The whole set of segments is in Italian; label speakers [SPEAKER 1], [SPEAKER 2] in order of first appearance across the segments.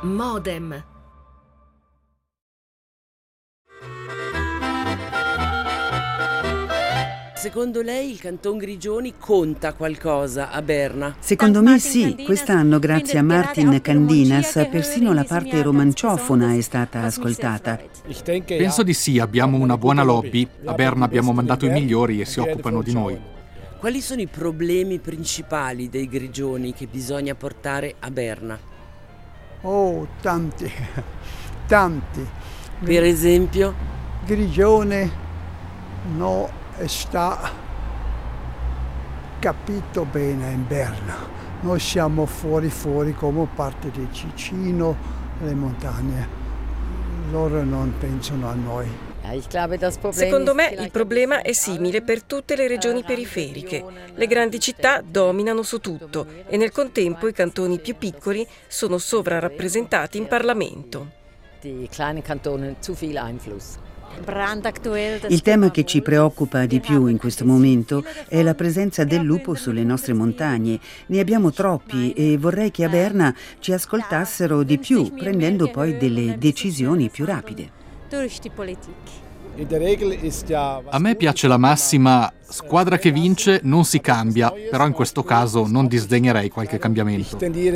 [SPEAKER 1] Modem. Secondo lei il Canton Grigioni conta qualcosa a Berna?
[SPEAKER 2] Secondo me sì, quest'anno grazie a Martin Candinas persino la parte romanciofona è stata ascoltata.
[SPEAKER 3] Penso di sì, abbiamo una buona lobby. A Berna abbiamo mandato i migliori e si occupano di noi.
[SPEAKER 1] Quali sono i problemi principali dei Grigioni che bisogna portare a Berna?
[SPEAKER 4] Oh, tanti.
[SPEAKER 1] Per esempio?
[SPEAKER 4] Grigione no sta capito bene in Berna. Noi siamo fuori come parte del Ticino, le montagne. Loro non pensano a noi.
[SPEAKER 5] Secondo me il problema è simile per tutte le regioni periferiche. Le grandi città dominano su tutto e nel contempo i cantoni più piccoli sono sovrarappresentati in Parlamento.
[SPEAKER 2] Il tema che ci preoccupa di più in questo momento è la presenza del lupo sulle nostre montagne. Ne abbiamo troppi e vorrei che a Berna ci ascoltassero di più, prendendo poi delle decisioni più rapide.
[SPEAKER 3] A me piace la massima squadra che vince non si cambia, però in questo caso non disdegnerei qualche cambiamento.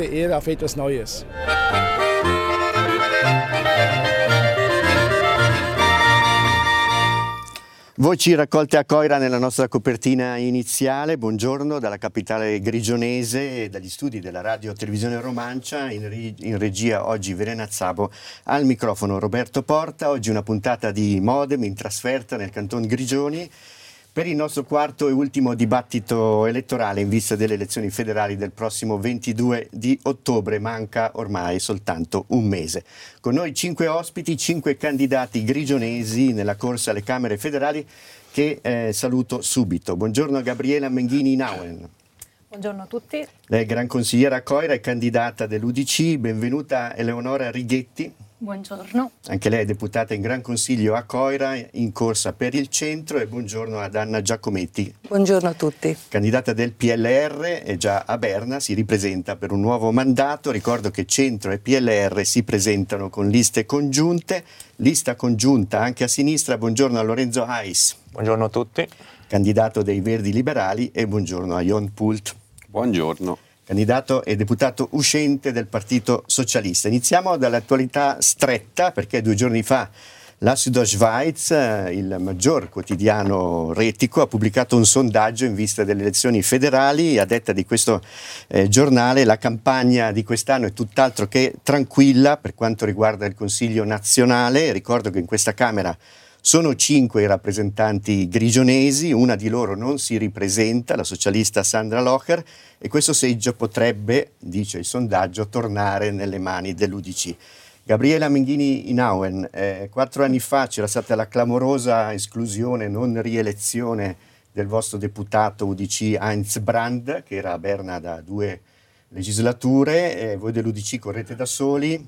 [SPEAKER 6] Voci raccolte a Coira nella nostra copertina iniziale. Buongiorno dalla capitale grigionese e dagli studi della Radio Televisione Romancia. In regia oggi Verena Zabo, al microfono Roberto Porta. Oggi una puntata di Modem in trasferta nel Canton Grigioni per il nostro quarto e ultimo dibattito elettorale in vista delle elezioni federali del prossimo 22 di ottobre. Manca ormai soltanto un mese. Con noi 5 ospiti, 5 candidati grigionesi nella corsa alle Camere federali che saluto subito. Buongiorno a Gabriela Menghini-Nauen.
[SPEAKER 7] Buongiorno a tutti.
[SPEAKER 6] Lei è gran consigliera a Coira e candidata dell'UDC. Benvenuta Eleonora Righetti.
[SPEAKER 7] Buongiorno.
[SPEAKER 6] Anche lei è deputata in Gran Consiglio a Coira, in corsa per il centro. E buongiorno ad Anna Giacometti.
[SPEAKER 8] Buongiorno a tutti.
[SPEAKER 6] Candidata del PLR e già a Berna si ripresenta per un nuovo mandato. Ricordo che centro e PLR si presentano con liste congiunte. Lista congiunta anche a sinistra. Buongiorno a Lorenzo Ais.
[SPEAKER 9] Buongiorno a tutti.
[SPEAKER 6] Candidato dei Verdi Liberali. E buongiorno a Jon Pult.
[SPEAKER 9] Buongiorno.
[SPEAKER 6] Candidato e deputato uscente del Partito Socialista. Iniziamo dall'attualità stretta, perché 2 giorni fa la Südostschweiz, il maggior quotidiano retico, ha pubblicato un sondaggio in vista delle elezioni federali. A detta di questo giornale, la campagna di quest'anno è tutt'altro che tranquilla per quanto riguarda il Consiglio nazionale. Ricordo che in questa Camera sono 5 i rappresentanti grigionesi, una di loro non si ripresenta, la socialista Sandra Locher, e questo seggio potrebbe, dice il sondaggio, tornare nelle mani dell'UDC. Gabriela Menghini-Nauen, 4 anni fa c'era stata la clamorosa esclusione, non rielezione del vostro deputato UDC Heinz Brand, che era a Berna da 2 legislature, voi dell'UDC correte da soli.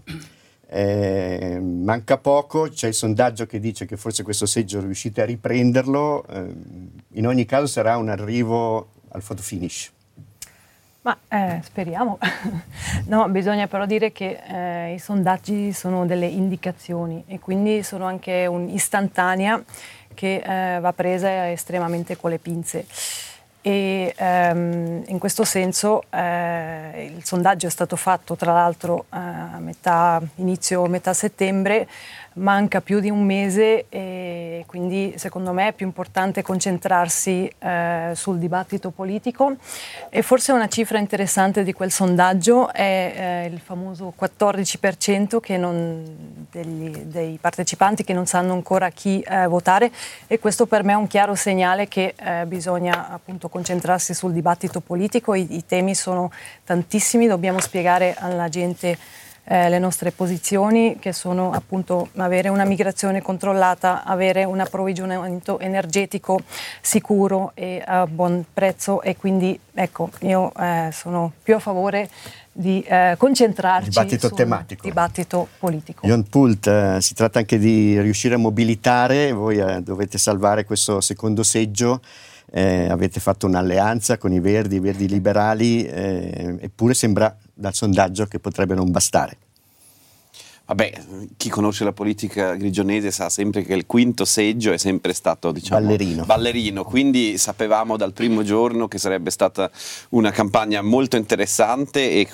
[SPEAKER 6] Manca poco, c'è il sondaggio che dice che forse questo seggio riuscite a riprenderlo. In ogni caso sarà un arrivo al photo finish.
[SPEAKER 7] Ma speriamo. No, bisogna però dire che i sondaggi sono delle indicazioni e quindi sono anche un'istantanea che va presa estremamente con le pinze. E in questo senso il sondaggio è stato fatto tra l'altro a inizio metà settembre, manca più di un mese e quindi secondo me è più importante concentrarsi sul dibattito politico. E forse una cifra interessante di quel sondaggio è il famoso 14% dei partecipanti che non sanno ancora chi votare, e questo per me è un chiaro segnale che bisogna appunto concentrarsi sul dibattito politico. I temi sono tantissimi, dobbiamo spiegare alla gente le nostre posizioni, che sono appunto avere una migrazione controllata, avere un approvvigionamento energetico sicuro e a buon prezzo, e quindi ecco, io sono più a favore di concentrarci
[SPEAKER 6] dibattito
[SPEAKER 7] sul
[SPEAKER 6] tematico.
[SPEAKER 7] Dibattito politico.
[SPEAKER 6] Jon Pult, si tratta anche di riuscire a mobilitare, voi dovete salvare questo secondo seggio. Avete fatto un'alleanza con i Verdi liberali, eppure sembra dal sondaggio che potrebbe non bastare.
[SPEAKER 8] Vabbè, chi conosce la politica grigionese sa sempre che il quinto seggio è sempre stato, ballerino, quindi sapevamo dal primo giorno che sarebbe stata una campagna molto interessante e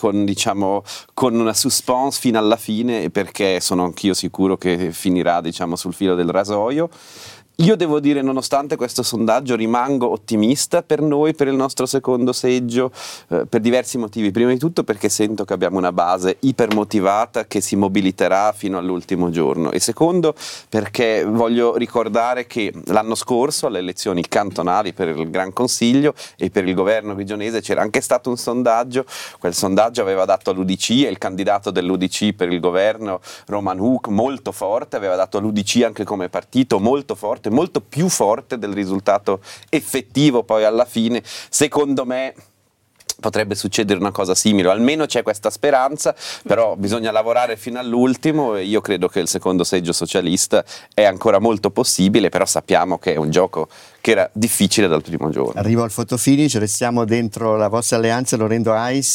[SPEAKER 8] con una suspense fino alla fine, perché sono anch'io sicuro che finirà sul filo del rasoio. Io devo dire, nonostante questo sondaggio, rimango ottimista per noi, per il nostro secondo seggio, per diversi motivi. Prima di tutto perché sento che abbiamo una base ipermotivata che si mobiliterà fino all'ultimo giorno, e secondo perché voglio ricordare che l'anno scorso alle elezioni cantonali per il Gran Consiglio e per il governo grigionese c'era anche stato un sondaggio. Quel sondaggio aveva dato all'UDC, e il candidato dell'UDC per il governo, Roman Huk, molto forte, aveva dato all'UDC anche come partito molto forte, molto più forte del risultato effettivo poi alla fine. Secondo me potrebbe succedere una cosa simile, almeno c'è questa speranza, però bisogna lavorare fino all'ultimo, e io credo che il secondo seggio socialista è ancora molto possibile, però sappiamo che è un gioco che era difficile dal primo giorno.
[SPEAKER 6] Arrivo al fotofinish, restiamo dentro la vostra alleanza, Lorendo Ais,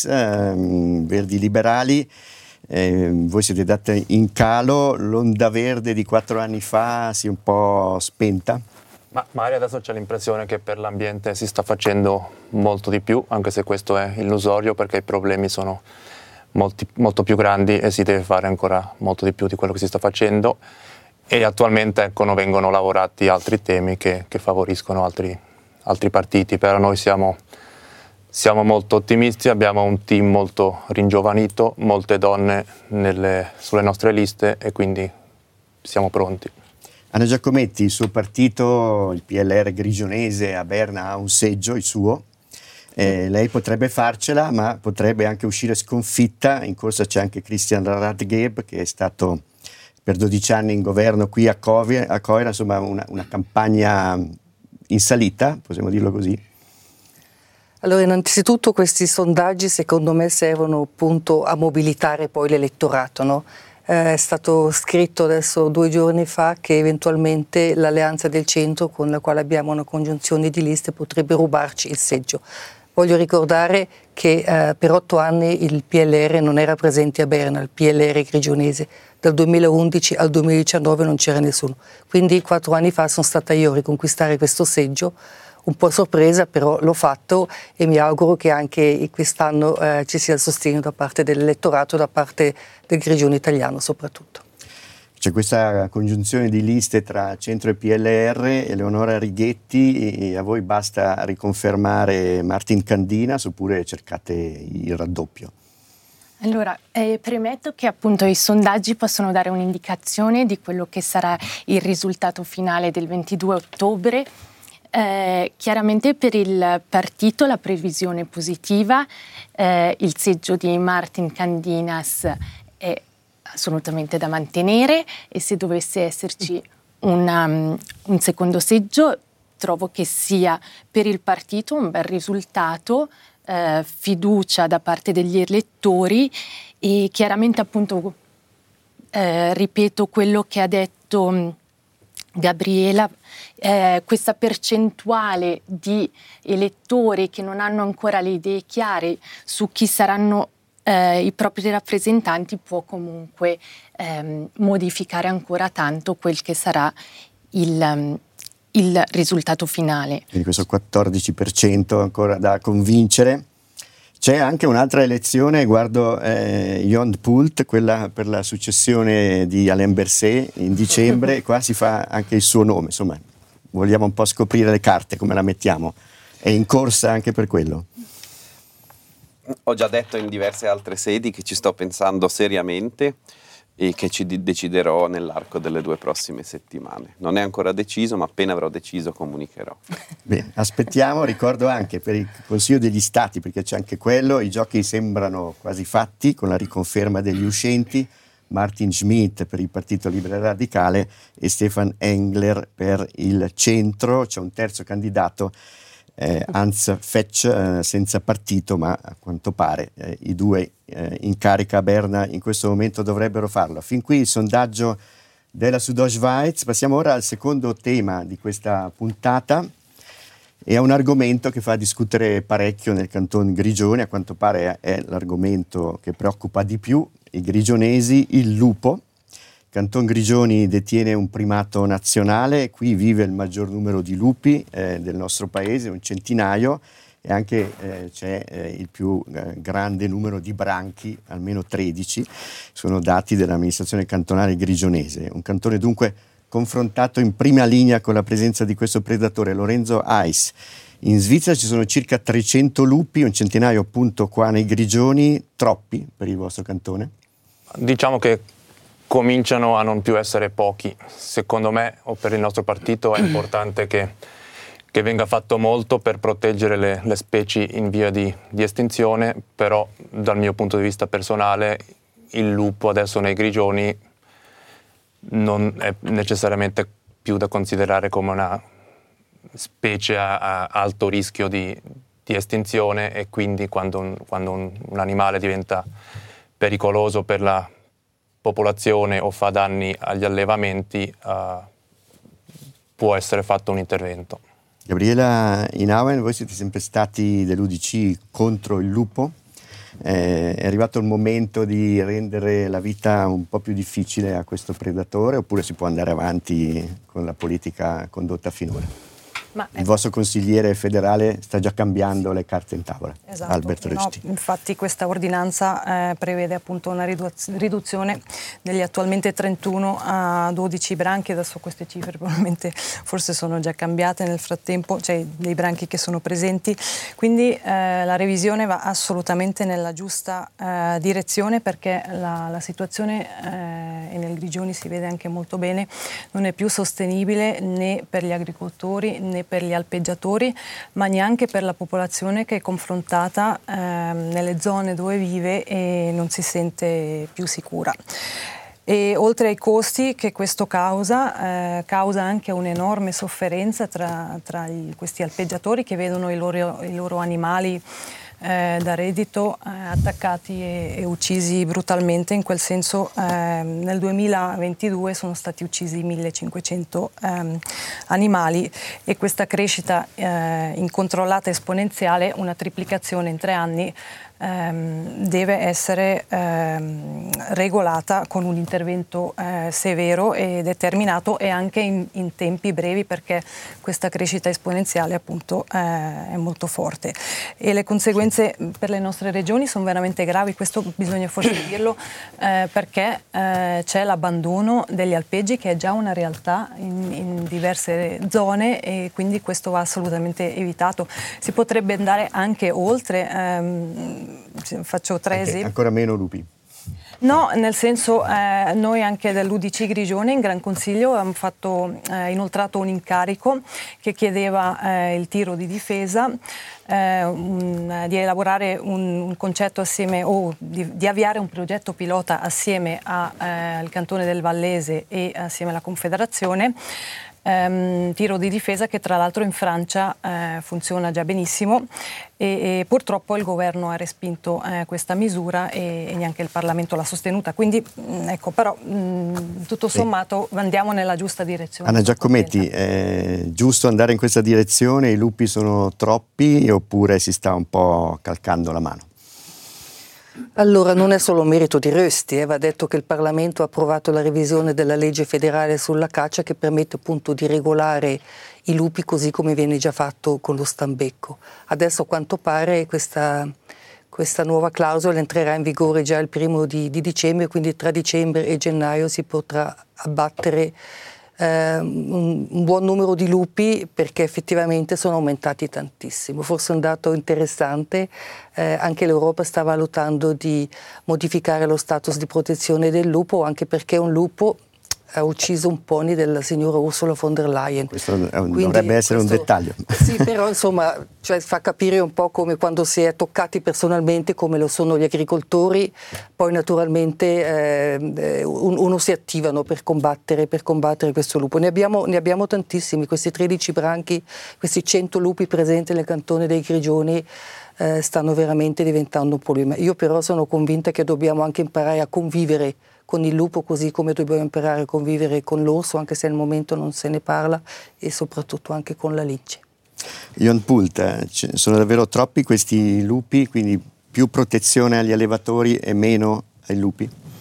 [SPEAKER 6] Verdi Liberali. Voi siete date in calo, l'onda verde di 4 anni fa si è un po' spenta?
[SPEAKER 9] Ma magari adesso c'è l'impressione che per l'ambiente si sta facendo molto di più, anche se questo è illusorio, perché i problemi sono molto più grandi e si deve fare ancora molto di più di quello che si sta facendo, e attualmente vengono lavorati altri temi che favoriscono altri partiti, però noi siamo molto ottimisti, abbiamo un team molto ringiovanito, molte donne sulle nostre liste, e quindi siamo pronti.
[SPEAKER 6] Anna Giacometti, il suo partito, il PLR grigionese a Berna, ha un seggio, il suo. Lei potrebbe farcela, ma potrebbe anche uscire sconfitta. In corsa c'è anche Christian Radgeb, che è stato per 12 anni in governo qui a Coira, insomma una campagna in salita, possiamo dirlo così.
[SPEAKER 10] Allora, innanzitutto questi sondaggi secondo me servono appunto a mobilitare poi l'elettorato, no? È stato scritto adesso 2 giorni fa che eventualmente l'alleanza del centro, con la quale abbiamo una congiunzione di liste, potrebbe rubarci il seggio. Voglio ricordare che per 8 anni il PLR non era presente a Berna, il PLR grigionese. Dal 2011 al 2019 non c'era nessuno. Quindi 4 anni fa sono stata io a riconquistare questo seggio, un po' sorpresa, però l'ho fatto, e mi auguro che anche quest'anno ci sia il sostegno da parte dell'elettorato, da parte del Grigione italiano soprattutto.
[SPEAKER 6] C'è questa congiunzione di liste tra centro e PLR, Eleonora Righetti, e a voi basta riconfermare Martin Candinas oppure cercate il raddoppio?
[SPEAKER 11] Allora, premetto che appunto i sondaggi possono dare un'indicazione di quello che sarà il risultato finale del 22 ottobre. Chiaramente per il partito la previsione è positiva, il seggio di Martin Candinas è assolutamente da mantenere, e se dovesse esserci un secondo seggio trovo che sia per il partito un bel risultato, fiducia da parte degli elettori, e chiaramente appunto ripeto quello che ha detto Gabriela, questa percentuale di elettori che non hanno ancora le idee chiare su chi saranno i propri rappresentanti può comunque modificare ancora tanto quel che sarà il risultato finale. Quindi
[SPEAKER 6] questo 14% ancora da convincere. C'è anche un'altra elezione, guardo Yond Pult, quella per la successione di Alain Berset in dicembre, qua si fa anche il suo nome, insomma vogliamo un po' scoprire le carte, come la mettiamo, è in corsa anche per quello.
[SPEAKER 8] Ho già detto in diverse altre sedi che ci sto pensando seriamente e che ci deciderò nell'arco delle 2 prossime settimane. Non è ancora deciso, ma appena avrò deciso comunicherò.
[SPEAKER 6] Bene, aspettiamo. Ricordo anche per il Consiglio degli Stati, perché c'è anche quello, i giochi sembrano quasi fatti con la riconferma degli uscenti, Martin Schmidt per il Partito Libero Radicale e Stefan Engler per il Centro. C'è un terzo candidato, Hans Fetsch, senza partito, ma a quanto pare i 2 in carica a Berna in questo momento dovrebbero farlo. Fin qui il sondaggio della Südostschweiz. Passiamo ora al secondo tema di questa puntata, e a un argomento che fa discutere parecchio nel canton Grigione, a quanto pare è l'argomento che preoccupa di più i grigionesi, il lupo. Canton Grigioni detiene un primato nazionale, qui vive il maggior numero di lupi del nostro paese, un centinaio, e anche c'è il più grande numero di branchi, almeno 13, sono dati dell'amministrazione cantonale grigionese. Un cantone dunque confrontato in prima linea con la presenza di questo predatore. Lorenzo Ais. In Svizzera ci sono circa 300 lupi, un centinaio appunto qua nei Grigioni, troppi per il vostro cantone?
[SPEAKER 9] Diciamo che cominciano a non più essere pochi. Secondo me, o per il nostro partito, è importante che venga fatto molto per proteggere le specie in via di estinzione, però dal mio punto di vista personale il lupo adesso nei Grigioni non è necessariamente più da considerare come una specie a alto rischio di estinzione, e quindi quando un animale diventa pericoloso per la popolazione o fa danni agli allevamenti, può essere fatto un intervento.
[SPEAKER 6] Gabriela Inauen, voi siete sempre stati dell'UDC contro il lupo. È arrivato il momento di rendere la vita un po' più difficile a questo predatore, oppure si può andare avanti con la politica condotta finora? Il vostro consigliere federale sta già cambiando le carte in tavola,
[SPEAKER 7] esatto,
[SPEAKER 6] Albert Rösti.
[SPEAKER 7] No, infatti questa ordinanza prevede appunto una riduzione degli attualmente 31 a 12 branchi. Adesso queste cifre probabilmente forse sono già cambiate nel frattempo, cioè dei branchi che sono presenti, quindi la revisione va assolutamente nella giusta direzione, perché la situazione e nel Grigioni si vede anche molto bene, non è più sostenibile né per gli agricoltori né per gli alpeggiatori, ma neanche per la popolazione che è confrontata nelle zone dove vive e non si sente più sicura. E oltre ai costi che questo causa anche un'enorme sofferenza tra questi alpeggiatori che vedono i loro animali da reddito attaccati e uccisi brutalmente. In quel senso nel 2022 sono stati uccisi 1500 animali, e questa crescita incontrollata esponenziale, una triplicazione in 3 anni, deve essere regolata con un intervento severo e determinato, e anche in tempi brevi, perché questa crescita esponenziale appunto è molto forte, e le conseguenze per le nostre regioni sono veramente gravi. Questo bisogna forse dirlo, perché c'è l'abbandono degli alpeggi, che è già una realtà in diverse zone, e quindi questo va assolutamente evitato. Si potrebbe andare anche oltre. Faccio 3 esempi.
[SPEAKER 6] Ancora meno lupi?
[SPEAKER 7] No, nel senso noi anche dell'UDC Grigione in Gran Consiglio abbiamo inoltrato un incarico che chiedeva il tiro di difesa, di elaborare un concetto assieme, o di avviare un progetto pilota assieme al Cantone del Vallese e assieme alla Confederazione. Tiro di difesa che tra l'altro in Francia funziona già benissimo, e purtroppo il governo ha respinto questa misura, e neanche il Parlamento l'ha sostenuta, quindi ecco, però tutto sommato andiamo nella giusta direzione.
[SPEAKER 6] Anna Giacometti, è giusto andare in questa direzione? I lupi sono troppi, oppure si sta un po' calcando la mano?
[SPEAKER 10] Allora, non è solo merito di Rösti, va detto che il Parlamento ha approvato la revisione della legge federale sulla caccia, che permette appunto di regolare i lupi così come viene già fatto con lo stambecco. Adesso a quanto pare questa nuova clausola entrerà in vigore già il 1° di dicembre, quindi tra dicembre e gennaio si potrà abbattere un buon numero di lupi, perché effettivamente sono aumentati tantissimo. Forse un dato interessante, anche l'Europa sta valutando di modificare lo status di protezione del lupo, anche perché un lupo ha ucciso un pony della signora Ursula von der Leyen.
[SPEAKER 6] Questo dovrebbe essere un dettaglio.
[SPEAKER 10] Sì, però insomma, cioè, fa capire un po' come quando si è toccati personalmente, come lo sono gli agricoltori, poi naturalmente uno si attivano per combattere questo lupo. Ne abbiamo tantissimi, questi 13 branchi, questi 100 lupi presenti nel cantone dei Grigioni stanno veramente diventando un problema. Io però sono convinta che dobbiamo anche imparare a convivere con il lupo, così come dobbiamo imparare a convivere con l'orso, anche se al momento non se ne parla, e soprattutto anche con la lince.
[SPEAKER 6] Jon Pult, sono davvero troppi questi lupi, quindi più protezione agli allevatori e meno ai lupi?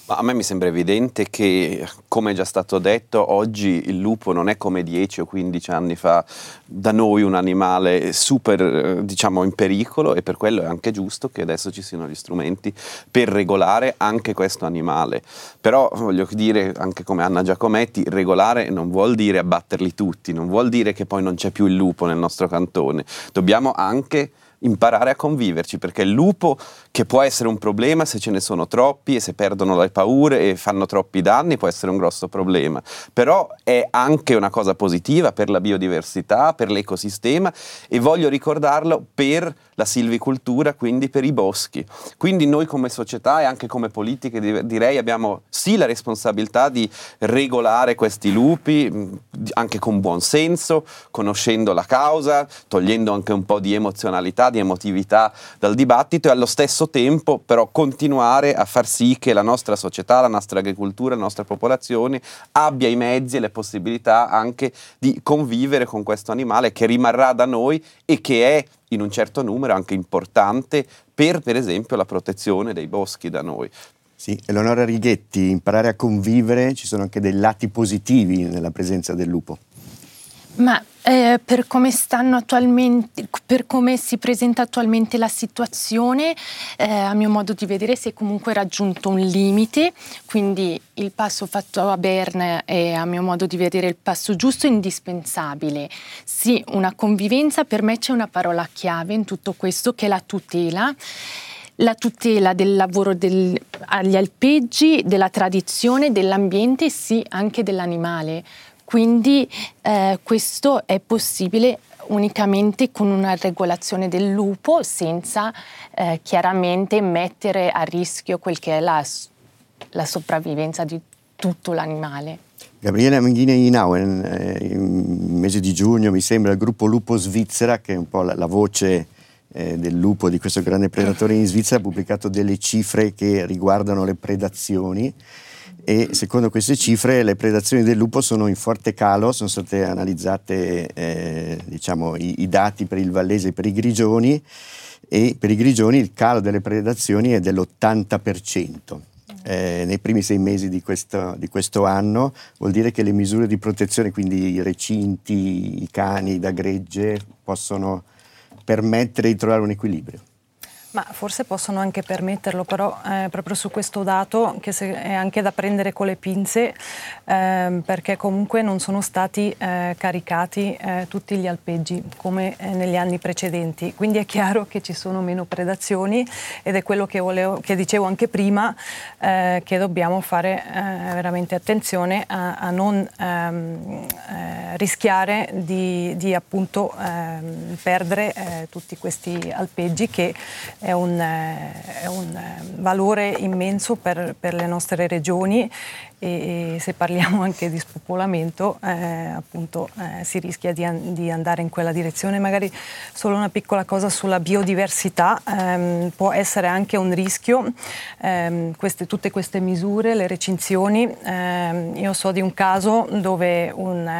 [SPEAKER 8] A me mi sembra evidente che, come è già stato detto, oggi il lupo non è come 10 o 15 anni fa da noi un animale super, diciamo, in pericolo, e per quello è anche giusto che adesso ci siano gli strumenti per regolare anche questo animale. Però voglio dire, anche come Anna Giacometti, regolare non vuol dire abbatterli tutti, non vuol dire che poi non c'è più il lupo nel nostro cantone. Dobbiamo anche imparare a conviverci, perché il lupo, che può essere un problema se ce ne sono troppi e se perdono le paure e fanno troppi danni, può essere un grosso problema, però è anche una cosa positiva per la biodiversità, per l'ecosistema, e voglio ricordarlo per la silvicoltura, quindi per i boschi. Quindi noi come società e anche come politiche direi abbiamo sì la responsabilità di regolare questi lupi, anche con buon senso, conoscendo la causa, togliendo anche un po' di emozionalità, di emotività dal dibattito, e allo stesso tempo però continuare a far sì che la nostra società, la nostra agricoltura, la nostra popolazione abbia i mezzi e le possibilità anche di convivere con questo animale che rimarrà da noi e che è in un certo numero anche importante per esempio la protezione dei boschi da noi.
[SPEAKER 6] Sì, Eleonora Righetti, imparare a convivere, ci sono anche dei lati positivi nella presenza del lupo.
[SPEAKER 11] Ma per come stanno attualmente, per come si presenta attualmente la situazione, a mio modo di vedere si è comunque raggiunto un limite, quindi il passo fatto a Berna è, a mio modo di vedere, il passo giusto e indispensabile. Sì, una convivenza, per me c'è una parola chiave in tutto questo, che è la tutela. La tutela del lavoro agli alpeggi, della tradizione, dell'ambiente e sì, anche dell'animale. Quindi questo è possibile unicamente con una regolazione del lupo, senza chiaramente mettere a rischio quel che è la sopravvivenza di tutto l'animale.
[SPEAKER 6] Gabriele Menghini-Inauen, in mese di giugno mi sembra il gruppo Lupo Svizzera, che è un po' la voce del lupo, di questo grande predatore in Svizzera, ha pubblicato delle cifre che riguardano le predazioni. E secondo queste cifre le predazioni del lupo sono in forte calo, sono state analizzate i dati per il vallese e per i grigioni, e per i grigioni il calo delle predazioni è dell'80%. Nei primi 6 mesi di questo anno, vuol dire che le misure di protezione, quindi i recinti, i cani da gregge, possono permettere di trovare un equilibrio.
[SPEAKER 7] Ma forse possono anche permetterlo, però proprio su questo dato che è anche da prendere con le pinze, perché comunque non sono stati caricati tutti gli alpeggi come negli anni precedenti, quindi è chiaro che ci sono meno predazioni, ed è quello che dicevo anche prima, che dobbiamo fare veramente attenzione a non rischiare di appunto perdere tutti questi alpeggi, che è un valore immenso per le nostre regioni, e se parliamo anche di spopolamento appunto si rischia di andare in quella direzione. Magari solo una piccola cosa sulla biodiversità, può essere anche un rischio tutte queste misure, le recinzioni. Io so di un caso dove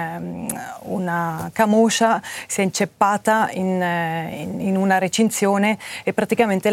[SPEAKER 7] una camoscia si è inceppata in una recinzione e praticamente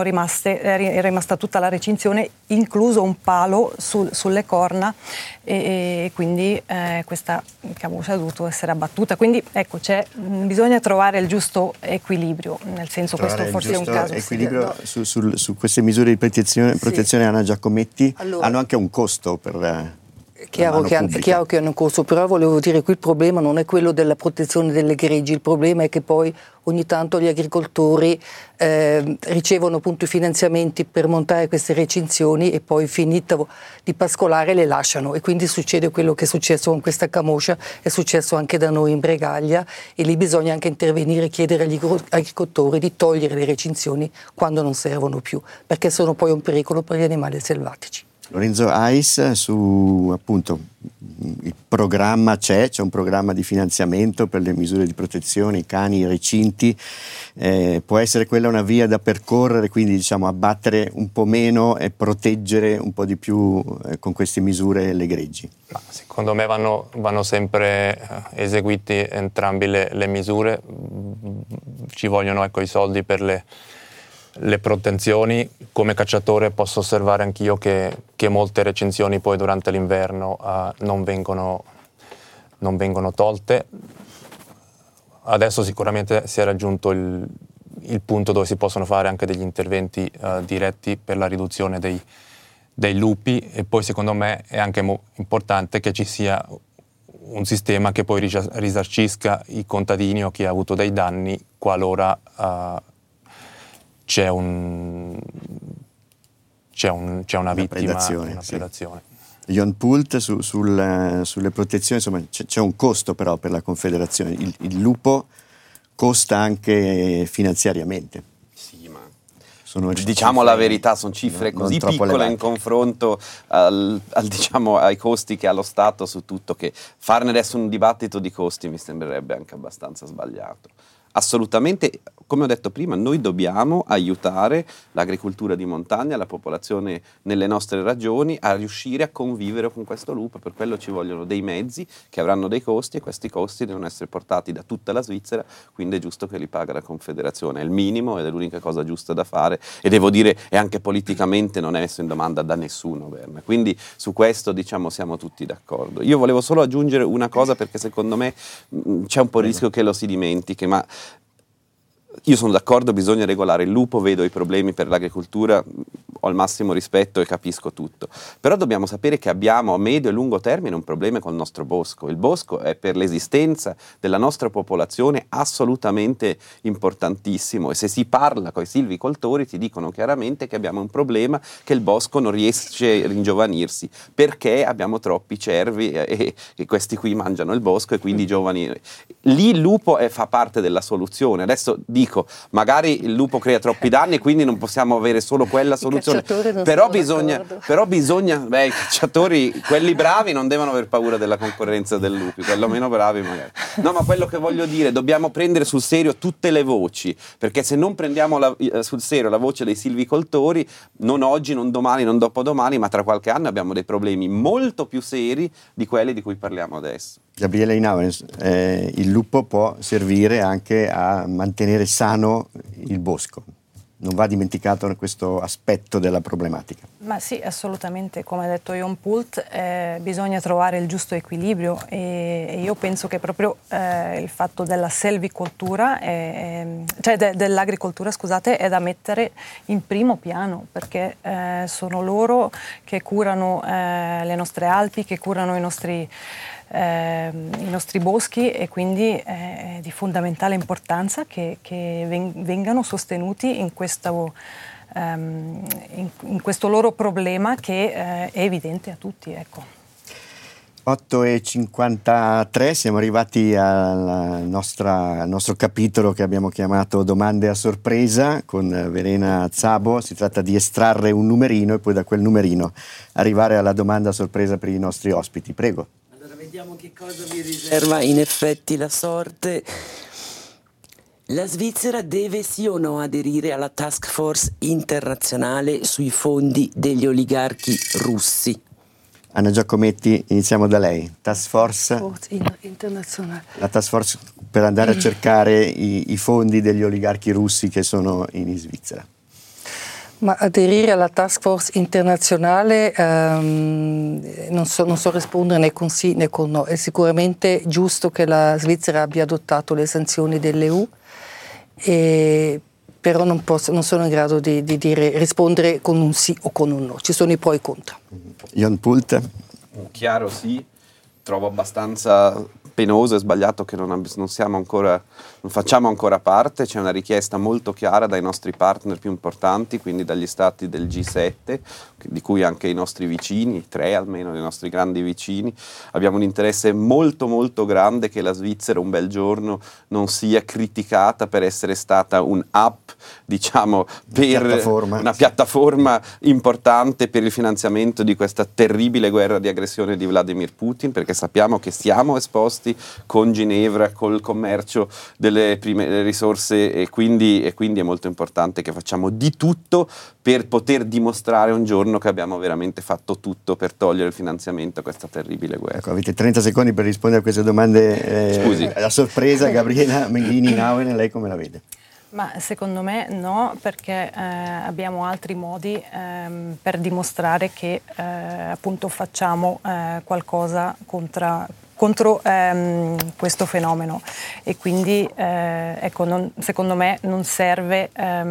[SPEAKER 7] è rimasta tutta la recinzione, incluso un palo sulle corna, e quindi questa camoscia ha dovuto essere abbattuta. Quindi ecco, bisogna trovare il giusto equilibrio, nel senso questo forse è un caso.
[SPEAKER 6] Equilibrio su queste misure di protezione Anna Giacometti, allora, hanno anche un costo per...
[SPEAKER 10] Chiaro che hanno un costo, però volevo dire qui il problema non è quello della protezione delle greggi, il problema è che poi ogni tanto gli agricoltori ricevono appunto i finanziamenti per montare queste recinzioni e poi finito di pascolare le lasciano, e quindi succede quello che è successo con questa camoscia, è successo anche da noi in Bregaglia, e lì bisogna anche intervenire e chiedere agli agricoltori di togliere le recinzioni quando non servono più, perché sono poi un pericolo per gli animali selvatici.
[SPEAKER 6] Lorenzo Ais, su appunto il programma c'è un programma di finanziamento per le misure di protezione, i cani, i recinti, può essere quella una via da percorrere, quindi diciamo abbattere un po' meno e proteggere un po' di più con queste misure le greggi?
[SPEAKER 9] Ma secondo me vanno sempre eseguite entrambe le misure, ci vogliono i soldi per le protezioni. Come cacciatore posso osservare anch'io che molte recinzioni poi durante l'inverno non vengono tolte. Adesso sicuramente si è raggiunto il punto dove si possono fare anche degli interventi diretti per la riduzione dei lupi, e poi secondo me è anche importante che ci sia un sistema che poi risarcisca i contadini o chi ha avuto dei danni qualora c'è una vittima, una predazione.
[SPEAKER 6] Jon Pult sulle protezioni, insomma c'è un costo però per la Confederazione, il lupo costa anche finanziariamente.
[SPEAKER 8] Sì, ma diciamo la verità, sono cifre così piccole elevate in confronto diciamo, ai costi che ha lo Stato su tutto, che farne adesso un dibattito di costi mi sembrerebbe anche abbastanza sbagliato. Assolutamente, come ho detto prima, noi dobbiamo aiutare l'agricoltura di montagna, la popolazione nelle nostre regioni a riuscire a convivere con questo lupo. Per quello ci vogliono dei mezzi che avranno dei costi, e questi costi devono essere portati da tutta la Svizzera, quindi è giusto che li paga la Confederazione. È il minimo ed è l'unica cosa giusta da fare, e devo dire è anche politicamente non è messo in domanda da nessuno, Berna. Quindi su questo diciamo siamo tutti d'accordo. Io volevo solo aggiungere una cosa, perché secondo me c'è un po' il rischio che lo si dimentichi, ma io sono d'accordo, bisogna regolare il lupo, vedo i problemi per l'agricoltura, ho il massimo rispetto e capisco tutto, però dobbiamo sapere che abbiamo a medio e lungo termine un problema col nostro bosco. Il bosco è per l'esistenza della nostra popolazione assolutamente importantissimo, e se si parla con i silvicoltori ti dicono chiaramente che abbiamo un problema, che il bosco non riesce a ringiovanirsi perché abbiamo troppi cervi e questi qui mangiano il bosco, e quindi i giovani. Lì il lupo fa parte della soluzione. Adesso dico, magari il lupo crea troppi danni e quindi non possiamo avere solo quella soluzione, però bisogna, i cacciatori, quelli bravi non devono aver paura della concorrenza del lupi, quello meno bravi magari. No, ma quello che voglio dire, dobbiamo prendere sul serio tutte le voci, perché se non prendiamo sul serio la voce dei silvicoltori, non oggi, non domani, non dopodomani, ma tra qualche anno abbiamo dei problemi molto più seri di quelli di cui parliamo adesso.
[SPEAKER 6] Gabriele Inauen, il lupo può servire anche a mantenere sano il bosco. Non va dimenticato questo aspetto della problematica.
[SPEAKER 7] Ma sì, assolutamente, come ha detto Jon Pult, bisogna trovare il giusto equilibrio, e io penso che proprio il fatto della selvicoltura, dell'agricoltura, scusate, è da mettere in primo piano, perché sono loro che curano le nostre Alpi, che curano i nostri boschi, e quindi è di fondamentale importanza che vengano sostenuti in questo loro problema che è evidente a tutti. Ecco.
[SPEAKER 6] 8:53, siamo arrivati al nostro capitolo che abbiamo chiamato Domande a sorpresa con Verena Szabo. Si tratta di estrarre un numerino e poi da quel numerino arrivare alla domanda a sorpresa per i nostri ospiti. Prego.
[SPEAKER 1] Vediamo che cosa vi riserva in effetti la sorte. La Svizzera deve sì o no aderire alla task force internazionale sui fondi degli oligarchi russi?
[SPEAKER 6] Anna Giacometti, iniziamo da lei. Task force
[SPEAKER 10] internazionale.
[SPEAKER 6] La task force per andare a cercare i fondi degli oligarchi russi che sono in Svizzera.
[SPEAKER 10] Ma aderire alla task force internazionale non so rispondere né con sì né con no. È sicuramente giusto che la Svizzera abbia adottato le sanzioni dell'EU, però non sono in grado di rispondere con un sì o con un no. Ci sono i pro e i contro.
[SPEAKER 6] Jon Pult?
[SPEAKER 8] Chiaro sì, trovo abbastanza penoso e sbagliato che non facciamo ancora parte. C'è una richiesta molto chiara dai nostri partner più importanti, quindi dagli stati del G7, di cui anche i nostri vicini, 3 almeno dei nostri grandi vicini. Abbiamo un interesse molto molto grande che la Svizzera un bel giorno non sia criticata per essere stata un hub, diciamo, per una piattaforma importante per il finanziamento di questa terribile guerra di aggressione di Vladimir Putin, perché sappiamo che siamo esposti con Ginevra, col commercio delle prime risorse, e quindi è molto importante che facciamo di tutto per poter dimostrare un giorno che abbiamo veramente fatto tutto per togliere il finanziamento a questa terribile guerra.
[SPEAKER 6] Ecco, avete 30 secondi per rispondere a queste domande.
[SPEAKER 8] Scusi.
[SPEAKER 6] A sorpresa, Gabriela Mellini Inauen, lei come la vede?
[SPEAKER 7] Ma secondo me no, perché abbiamo altri modi per dimostrare che appunto facciamo qualcosa contro questo fenomeno, e quindi secondo me non serve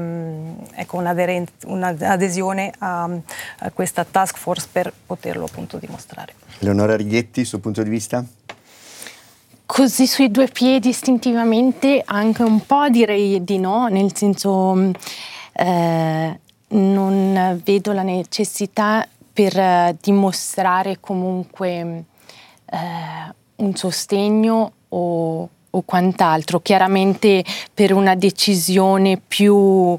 [SPEAKER 7] un'adesione a questa task force per poterlo appunto dimostrare.
[SPEAKER 6] Eleonora Righetti, sul punto di vista?
[SPEAKER 11] Così sui due piedi istintivamente anche un po' direi di no, nel senso non vedo la necessità per dimostrare comunque un sostegno o quant'altro. Chiaramente per una decisione più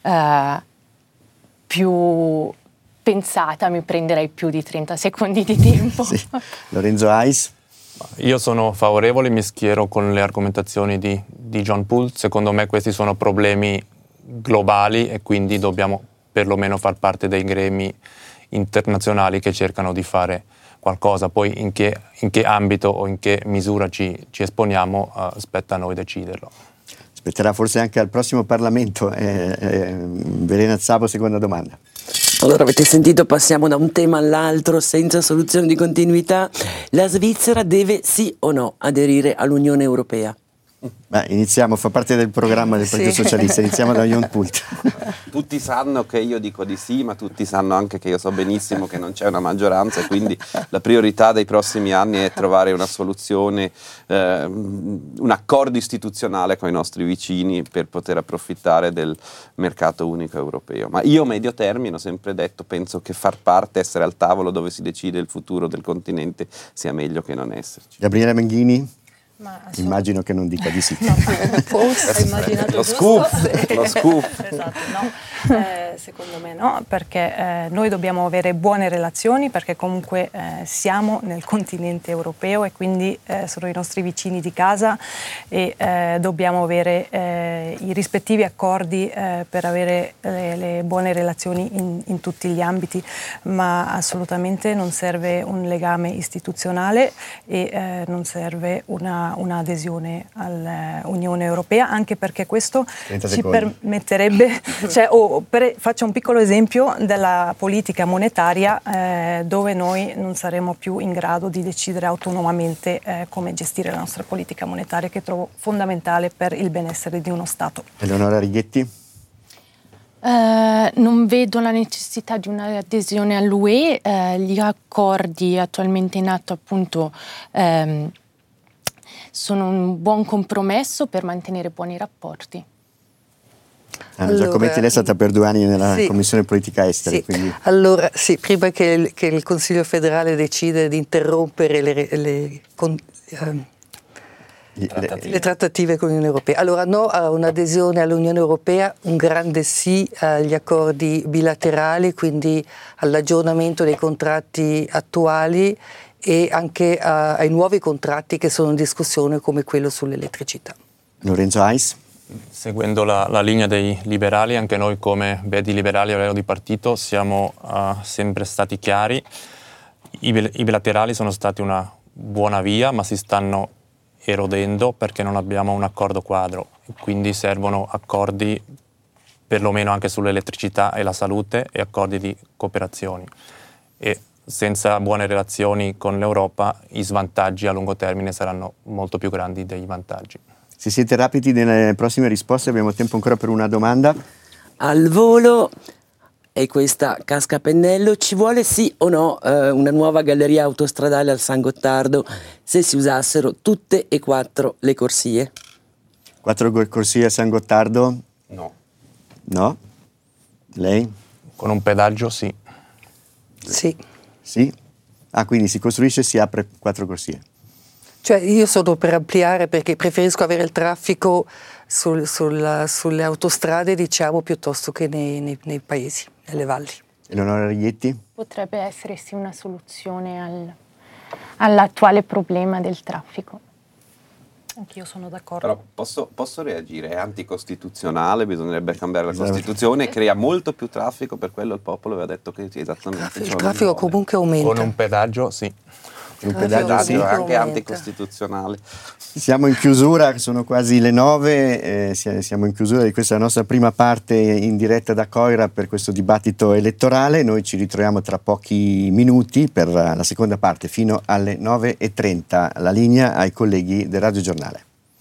[SPEAKER 11] pensata mi prenderei più di 30 secondi di tempo.
[SPEAKER 6] Sì. Lorenzo Ais?
[SPEAKER 9] Io sono favorevole, mi schiero con le argomentazioni di John Poole. Secondo me questi sono problemi globali e quindi dobbiamo perlomeno far parte dei gremi internazionali che cercano di fare qualcosa. Poi in che ambito o in che misura ci esponiamo spetta a noi deciderlo.
[SPEAKER 6] Spetterà forse anche al prossimo Parlamento. Verena Szabo, seconda domanda.
[SPEAKER 1] Allora, avete sentito, passiamo da un tema all'altro senza soluzione di continuità. La Svizzera deve sì o no aderire all'Unione Europea?
[SPEAKER 6] Iniziamo, fa parte del programma del Partito Socialista, iniziamo da John Poole.
[SPEAKER 8] Tutti sanno che io dico di sì, ma tutti sanno anche che io so benissimo che non c'è una maggioranza e quindi la priorità dei prossimi anni è trovare una soluzione, un accordo istituzionale con i nostri vicini per poter approfittare del mercato unico europeo. Ma io medio termine ho sempre detto, penso che far parte, essere al tavolo dove si decide il futuro del continente sia meglio che non esserci.
[SPEAKER 6] Gabriele Menghini? Immagino che non dica di sì.
[SPEAKER 7] No, forse ho immaginato
[SPEAKER 8] lo scoop.
[SPEAKER 7] Esatto, no. Secondo me no, perché noi dobbiamo avere buone relazioni, perché comunque siamo nel continente europeo e quindi sono i nostri vicini di casa e dobbiamo avere i rispettivi accordi per avere le buone relazioni in tutti gli ambiti, ma assolutamente non serve un legame istituzionale e non serve un'adesione all'Unione Europea, anche perché questo ci permetterebbe, faccio un piccolo esempio della politica monetaria dove noi non saremo più in grado di decidere autonomamente come gestire la nostra politica monetaria, che trovo fondamentale per il benessere di uno Stato.
[SPEAKER 6] Eleonora Righetti?
[SPEAKER 11] Non vedo la necessità di un'adesione all'UE, gli accordi attualmente in atto appunto sono un buon compromesso per mantenere buoni rapporti.
[SPEAKER 6] Giacometti, lei è stata per 2 anni nella Commissione Politica Estera.
[SPEAKER 10] Sì.
[SPEAKER 6] Quindi...
[SPEAKER 10] Allora, sì, prima che il Consiglio federale decide di interrompere le trattative con l'Unione Europea. Allora, no a un'adesione all'Unione Europea, un grande sì agli accordi bilaterali, quindi all'aggiornamento dei contratti attuali e anche ai nuovi contratti che sono in discussione, come quello sull'elettricità.
[SPEAKER 6] Lorenzo Ais?
[SPEAKER 9] Seguendo la linea dei liberali, anche noi come Verdi Liberali a livello di partito siamo sempre stati chiari. I bilaterali sono stati una buona via, ma si stanno erodendo perché non abbiamo un accordo quadro. Quindi servono accordi perlomeno anche sull'elettricità e la salute e accordi di cooperazioni. E senza buone relazioni con l'Europa i svantaggi a lungo termine saranno molto più grandi dei vantaggi.
[SPEAKER 6] Se siete rapidi nelle prossime risposte, abbiamo tempo ancora per una domanda.
[SPEAKER 1] Al volo, e questa casca a pennello, ci vuole sì o no una nuova galleria autostradale al San Gottardo se si usassero tutte e 4 le corsie?
[SPEAKER 6] 4 corsie a San Gottardo?
[SPEAKER 8] No.
[SPEAKER 6] No? Lei?
[SPEAKER 9] Con un pedaggio sì.
[SPEAKER 10] Sì.
[SPEAKER 6] Sì? Quindi si costruisce e si apre 4 corsie.
[SPEAKER 10] Cioè io sono per ampliare, perché preferisco avere il traffico sulle autostrade, diciamo, piuttosto che nei paesi, nelle valli.
[SPEAKER 6] Eleonora Righetti?
[SPEAKER 11] Potrebbe essere sì una soluzione all'attuale problema del traffico.
[SPEAKER 7] Anch'io sono d'accordo.
[SPEAKER 8] Però posso reagire? È anticostituzionale, bisognerebbe cambiare la Costituzione, crea molto più traffico, per quello il popolo aveva detto che sì, esattamente.
[SPEAKER 10] Il traffico comunque aumenta.
[SPEAKER 9] Con un pedaggio sì.
[SPEAKER 6] Un pedaggio sì,
[SPEAKER 8] anche anticostituzionale.
[SPEAKER 6] Siamo in chiusura, sono quasi le 9, siamo in chiusura di questa nostra prima parte in diretta da Coira per questo dibattito elettorale. Noi ci ritroviamo tra pochi minuti per la seconda parte fino alle 9:30. La linea ai colleghi del Radio Giornale.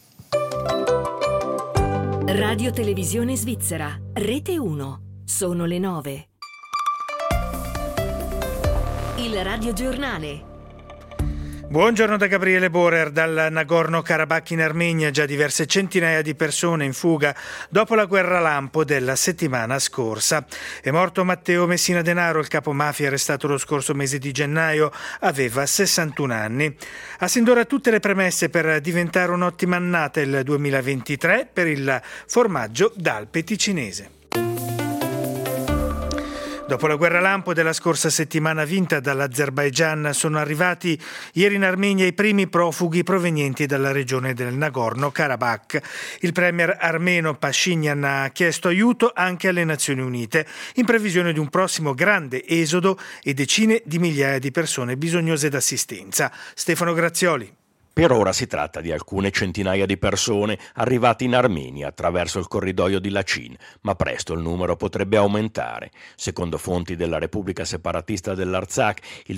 [SPEAKER 12] Radio Televisione Svizzera, Rete 1. Sono le 9. Il Radio Giornale.
[SPEAKER 13] Buongiorno da Gabriele Borer. Dal Nagorno-Karabakh in Armenia già diverse centinaia di persone in fuga dopo la guerra lampo della settimana scorsa. È morto Matteo Messina Denaro, il capomafia arrestato lo scorso mese di gennaio, aveva 61 anni. Ha sin d'ora tutte le premesse per diventare un'ottima annata il 2023 per il formaggio d'Alpe ticinese. Dopo la guerra lampo della scorsa settimana vinta dall'Azerbaigian, sono arrivati ieri in Armenia i primi profughi provenienti dalla regione del Nagorno-Karabakh. Il premier armeno Pashinyan ha chiesto aiuto anche alle Nazioni Unite, in previsione di un prossimo grande esodo e decine di migliaia di persone bisognose d'assistenza. Stefano Grazioli.
[SPEAKER 14] Per ora si tratta di alcune centinaia di persone arrivate in Armenia attraverso il corridoio di Lachin, ma presto il numero potrebbe aumentare. Secondo fonti della Repubblica Separatista dell'Artsakh, il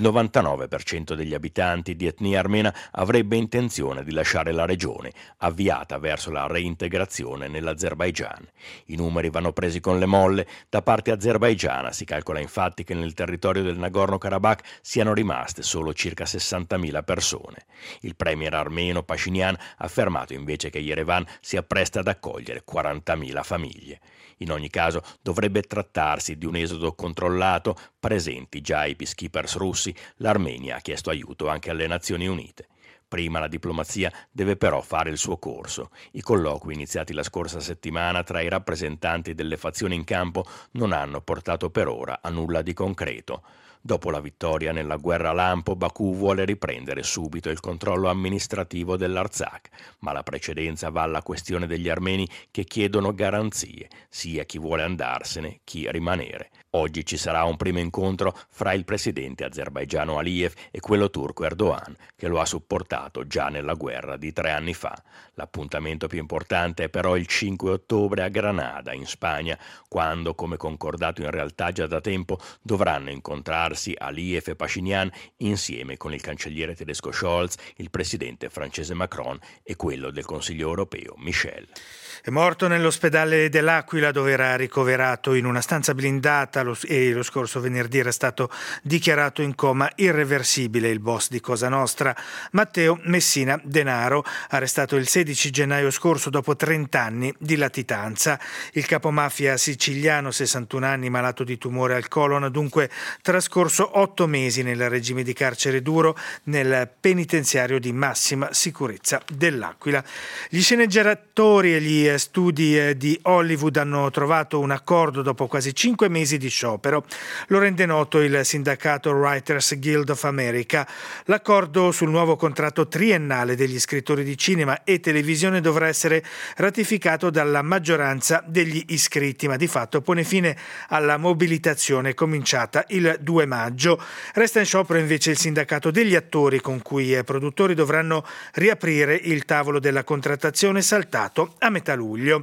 [SPEAKER 14] 99% degli abitanti di etnia armena avrebbe intenzione di lasciare la regione, avviata verso la reintegrazione nell'Azerbaigian. I numeri vanno presi con le molle. Da parte azerbaigiana si calcola infatti che nel territorio del Nagorno-Karabakh siano rimaste solo circa 60.000 persone. Il premier armeno Pashinyan ha affermato invece che Yerevan si appresta ad accogliere 40.000 famiglie. In ogni caso dovrebbe trattarsi di un esodo controllato. Presenti già i peacekeepers russi, l'Armenia ha chiesto aiuto anche alle Nazioni Unite. Prima la diplomazia deve però fare il suo corso. I colloqui iniziati la scorsa settimana tra i rappresentanti delle fazioni in campo non hanno portato per ora a nulla di concreto. Dopo la vittoria nella guerra lampo, Baku vuole riprendere subito il controllo amministrativo dell'Artsakh, ma la precedenza va alla questione degli armeni che chiedono garanzie, sia chi vuole andarsene, chi rimanere. Oggi ci sarà un primo incontro fra il presidente azerbaigiano Aliyev e quello turco Erdogan, che lo ha supportato già nella guerra di 3 anni fa. L'appuntamento più importante è però il 5 ottobre a Granada, in Spagna, quando, come concordato in realtà già da tempo, dovranno incontrarsi Aliyev e Pashinyan insieme con il cancelliere tedesco Scholz, il presidente francese Macron e quello del Consiglio europeo Michel.
[SPEAKER 13] È morto nell'ospedale dell'Aquila, dove era ricoverato in una stanza blindata e lo scorso venerdì era stato dichiarato in coma irreversibile il boss di Cosa Nostra, Matteo Messina Denaro, arrestato il 16 gennaio scorso dopo 30 anni di latitanza. Il capomafia siciliano, 61 anni, malato di tumore al colon, ha dunque trascorso 8 mesi nel regime di carcere duro nel penitenziario di massima sicurezza dell'Aquila. Gli sceneggiatori e gli studi di Hollywood hanno trovato un accordo dopo quasi 5 mesi di sciopero. Lo rende noto il sindacato Writers Guild of America. L'accordo sul nuovo contratto triennale degli scrittori di cinema e televisione dovrà essere ratificato dalla maggioranza degli iscritti, ma di fatto pone fine alla mobilitazione cominciata il 2 maggio. Resta in sciopero invece il sindacato degli attori, con cui i produttori dovranno riaprire il tavolo della contrattazione saltato a metà luglio.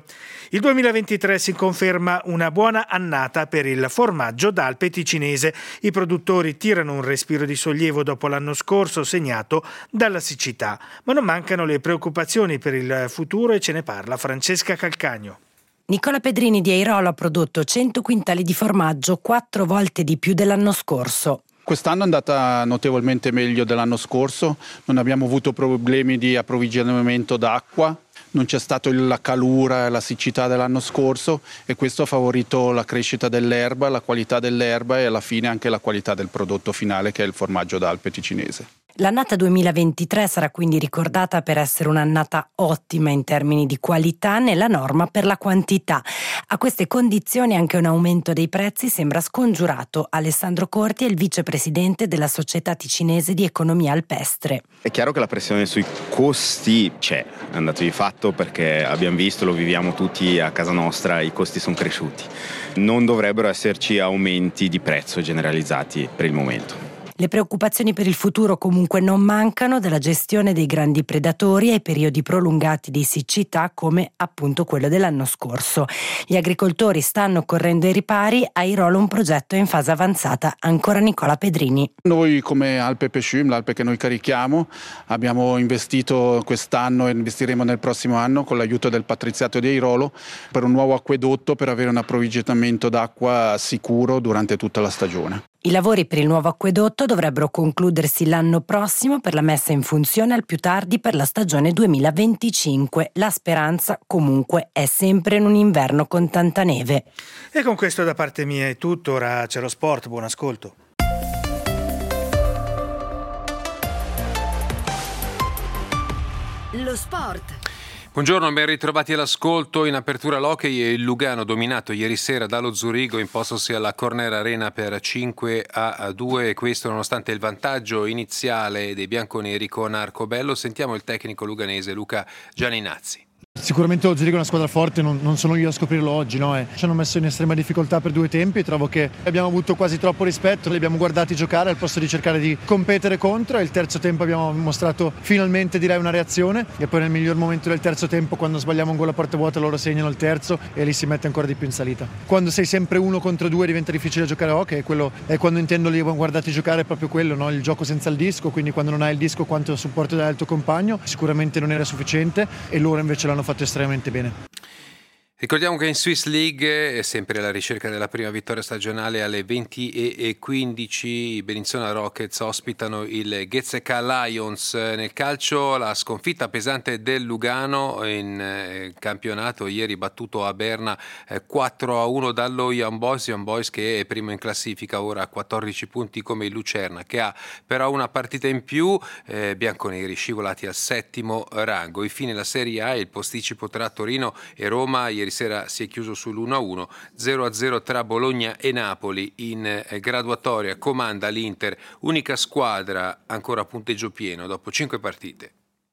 [SPEAKER 13] Il 2023 si conferma una buona annata per il formaggio d'Alpe ticinese. I produttori tirano un respiro di sollievo dopo l'anno scorso segnato dalla siccità, ma non mancano le preoccupazioni per il futuro e ce ne parla Francesca Calcagno.
[SPEAKER 15] Nicola Pedrini di Airolo ha prodotto 100 quintali di formaggio, 4 volte di più dell'anno scorso.
[SPEAKER 16] Quest'anno è andata notevolmente meglio dell'anno scorso, non abbiamo avuto problemi di approvvigionamento d'acqua, non c'è stata la calura e la siccità dell'anno scorso e questo ha favorito la crescita dell'erba, la qualità dell'erba e alla fine anche la qualità del prodotto finale, che è il formaggio d'Alpe ticinese.
[SPEAKER 15] L'annata 2023 sarà quindi ricordata per essere un'annata ottima in termini di qualità nella norma per la quantità. A queste condizioni anche un aumento dei prezzi sembra scongiurato. Alessandro Corti è il vicepresidente della Società Ticinese di Economia Alpestre.
[SPEAKER 17] È chiaro che la pressione sui costi c'è, è andato di fatto perché abbiamo visto, lo viviamo tutti a casa nostra, i costi sono cresciuti. Non dovrebbero esserci aumenti di prezzo generalizzati per il momento.
[SPEAKER 15] Le preoccupazioni per il futuro comunque non mancano, dalla gestione dei grandi predatori ai periodi prolungati di siccità come appunto quello dell'anno scorso. Gli agricoltori stanno correndo ai ripari, a Airolo un progetto in fase avanzata. Ancora Nicola Pedrini.
[SPEAKER 16] Noi come Alpe Pescium, l'Alpe che noi carichiamo, abbiamo investito quest'anno e investiremo nel prossimo anno con l'aiuto del Patriziato di Airolo per un nuovo acquedotto per avere un approvvigionamento d'acqua sicuro durante tutta la stagione.
[SPEAKER 15] I lavori per il nuovo acquedotto dovrebbero concludersi l'anno prossimo per la messa in funzione al più tardi per la stagione 2025. La speranza comunque è sempre in un inverno con tanta neve.
[SPEAKER 13] E con questo da parte mia è tutto, ora c'è lo sport, buon ascolto.
[SPEAKER 12] Lo sport.
[SPEAKER 18] Buongiorno, ben ritrovati all'ascolto. In apertura l'hockey e il Lugano dominato ieri sera dallo Zurigo impostosi alla Corner Arena per 5-2 e questo nonostante il vantaggio iniziale dei bianconeri con Arcobello. Sentiamo il tecnico luganese Luca Gianinazzi.
[SPEAKER 19] Sicuramente lo Zurigo è una squadra forte, non sono io a scoprirlo oggi, no? Ci hanno messo in estrema difficoltà per 2 tempi, trovo che abbiamo avuto quasi troppo rispetto, li abbiamo guardati giocare al posto di cercare di competere contro, e il terzo tempo abbiamo mostrato finalmente, direi, una reazione, e poi nel miglior momento del terzo tempo, quando sbagliamo un gol a porta vuota, loro segnano il terzo e lì si mette ancora di più in salita. Quando sei sempre 1 contro 2 diventa difficile giocare a hockey, e quello è quando intendo li guardati giocare è proprio quello, no? Il gioco senza il disco, quindi quando non hai il disco quanto supporto dai al tuo compagno, sicuramente non era sufficiente e loro invece l'hanno fatto estremamente bene.
[SPEAKER 18] Ricordiamo che in Swiss League, sempre alla ricerca della prima vittoria stagionale, alle 20:15 i Bellinzona Rockets ospitano il GZK Lions. Nel calcio la sconfitta pesante del Lugano in campionato, ieri battuto a Berna 4-1 dallo Young Boys che è primo in classifica, ora a 14 punti come il Lucerna, che ha però una partita in più, bianconeri scivolati al 7° rango. Infine la Serie A, il posticipo tra Torino e Roma ieri sera si è chiuso sull'1-1, 0-0 tra Bologna e Napoli. In graduatoria comanda l'Inter, unica squadra ancora a punteggio pieno dopo 5 partite.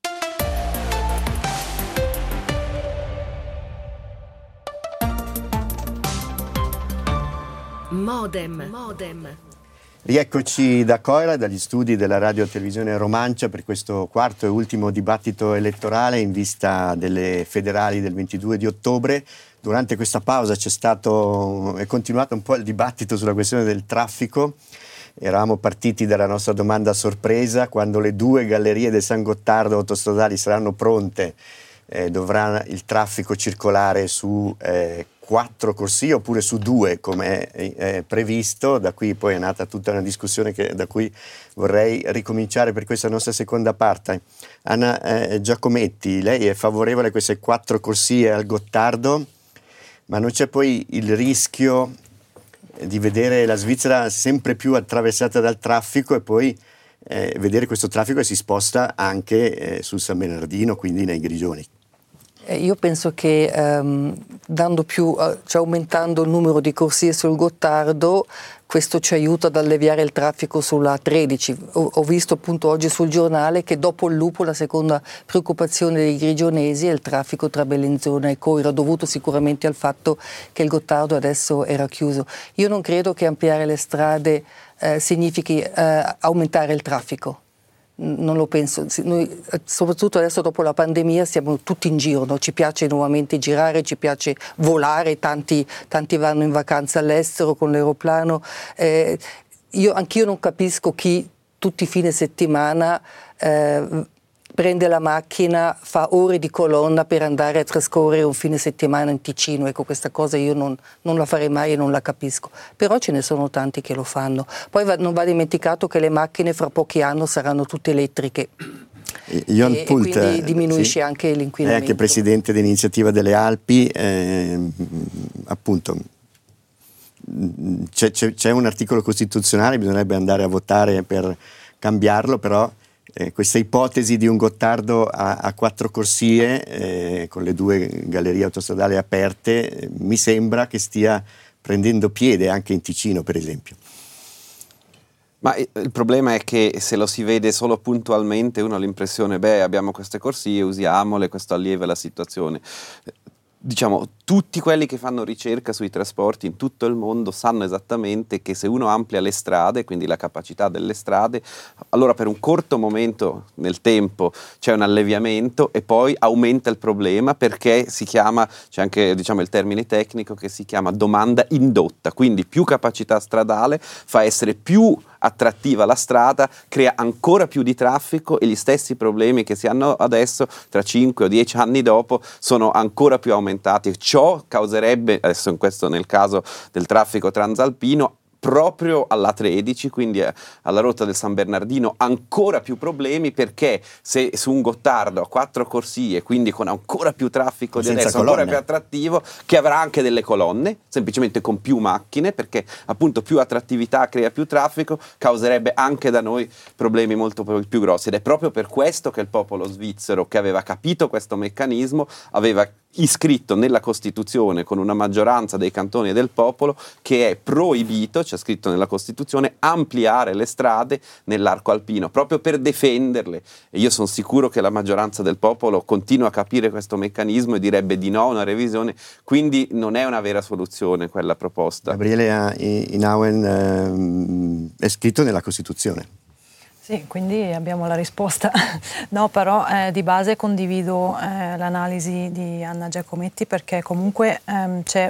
[SPEAKER 12] Modem.
[SPEAKER 6] Rieccoci da Coira, dagli studi della Radio Televisione Romancia, per questo quarto e ultimo dibattito elettorale in vista delle federali del 22 di ottobre. Durante questa pausa è continuato un po' il dibattito sulla questione del traffico. Eravamo partiti dalla nostra domanda a sorpresa: quando le 2 gallerie del San Gottardo autostradali saranno pronte, dovrà il traffico circolare su 4 corsie oppure su 2 come è previsto. Da qui poi è nata tutta una discussione da cui vorrei ricominciare per questa nostra seconda parte. Anna Giacometti, lei è favorevole a queste 4 corsie al Gottardo, ma non c'è poi il rischio di vedere la Svizzera sempre più attraversata dal traffico e poi vedere questo traffico che si sposta anche sul San Bernardino, quindi nei Grigioni?
[SPEAKER 10] Io penso che aumentando il numero di corsie sul Gottardo, questo ci aiuta ad alleviare il traffico sulla 13. Ho visto appunto oggi sul giornale che dopo il Lupo la seconda preoccupazione dei grigionesi è il traffico tra Bellinzona e Coira, dovuto sicuramente al fatto che il Gottardo adesso era chiuso. Io non credo che ampliare le strade significhi aumentare il traffico. Non lo penso. Noi, soprattutto adesso dopo la pandemia, siamo tutti in giro, no? Ci piace nuovamente girare, ci piace volare, tanti vanno in vacanza all'estero con l'aeroplano. Anch'io non capisco chi tutti i fine settimana prende la macchina, fa ore di colonna per andare a trascorrere un fine settimana in Ticino. Ecco, questa cosa io non la farei mai e non la capisco. Però ce ne sono tanti che lo fanno. Poi non va dimenticato che le macchine fra pochi anni saranno tutte elettriche.
[SPEAKER 6] E
[SPEAKER 10] quindi diminuisce anche l'inquinamento.
[SPEAKER 6] È anche presidente dell'Iniziativa delle Alpi, appunto. C'è un articolo costituzionale, bisognerebbe andare a votare per cambiarlo, però questa ipotesi di un Gottardo a 4 corsie con le 2 gallerie autostradali aperte mi sembra che stia prendendo piede anche in Ticino, per esempio.
[SPEAKER 8] Ma il problema è che se lo si vede solo puntualmente uno ha l'impressione abbiamo queste corsie, usiamole, questo allieva la situazione. diciamo, tutti quelli che fanno ricerca sui trasporti in tutto il mondo sanno esattamente che se uno amplia le strade, quindi la capacità delle strade, allora per un corto momento nel tempo c'è un alleviamento e poi aumenta il problema, perché si chiama, c'è anche, diciamo, il termine tecnico che si chiama domanda indotta, quindi più capacità stradale fa essere più attrattiva la strada, crea ancora più di traffico e gli stessi problemi che si hanno adesso tra 5 o 10 anni dopo sono ancora più aumentati. Ciò causerebbe, adesso in questo nel caso del traffico transalpino, proprio alla 13, quindi alla rotta del San Bernardino, ancora più problemi, perché se su un Gottardo a 4 corsie, quindi con ancora più traffico di adesso, ancora più attrattivo, che avrà anche delle colonne, semplicemente con più macchine, perché appunto più attrattività crea più traffico, causerebbe anche da noi problemi molto più grossi. Ed è proprio per questo che il popolo svizzero, che aveva capito questo meccanismo, aveva iscritto nella Costituzione con una maggioranza dei cantoni e del popolo che è proibito, c'è scritto nella Costituzione, ampliare le strade nell'arco alpino, proprio per difenderle. E io sono sicuro che la maggioranza del popolo continua a capire questo meccanismo e direbbe di no a una revisione, quindi non è una vera soluzione quella proposta.
[SPEAKER 6] Gabriele Inauen, è scritto nella Costituzione.
[SPEAKER 7] Sì, quindi abbiamo la risposta. No, però di base condivido l'analisi di Anna Giacometti, perché comunque c'è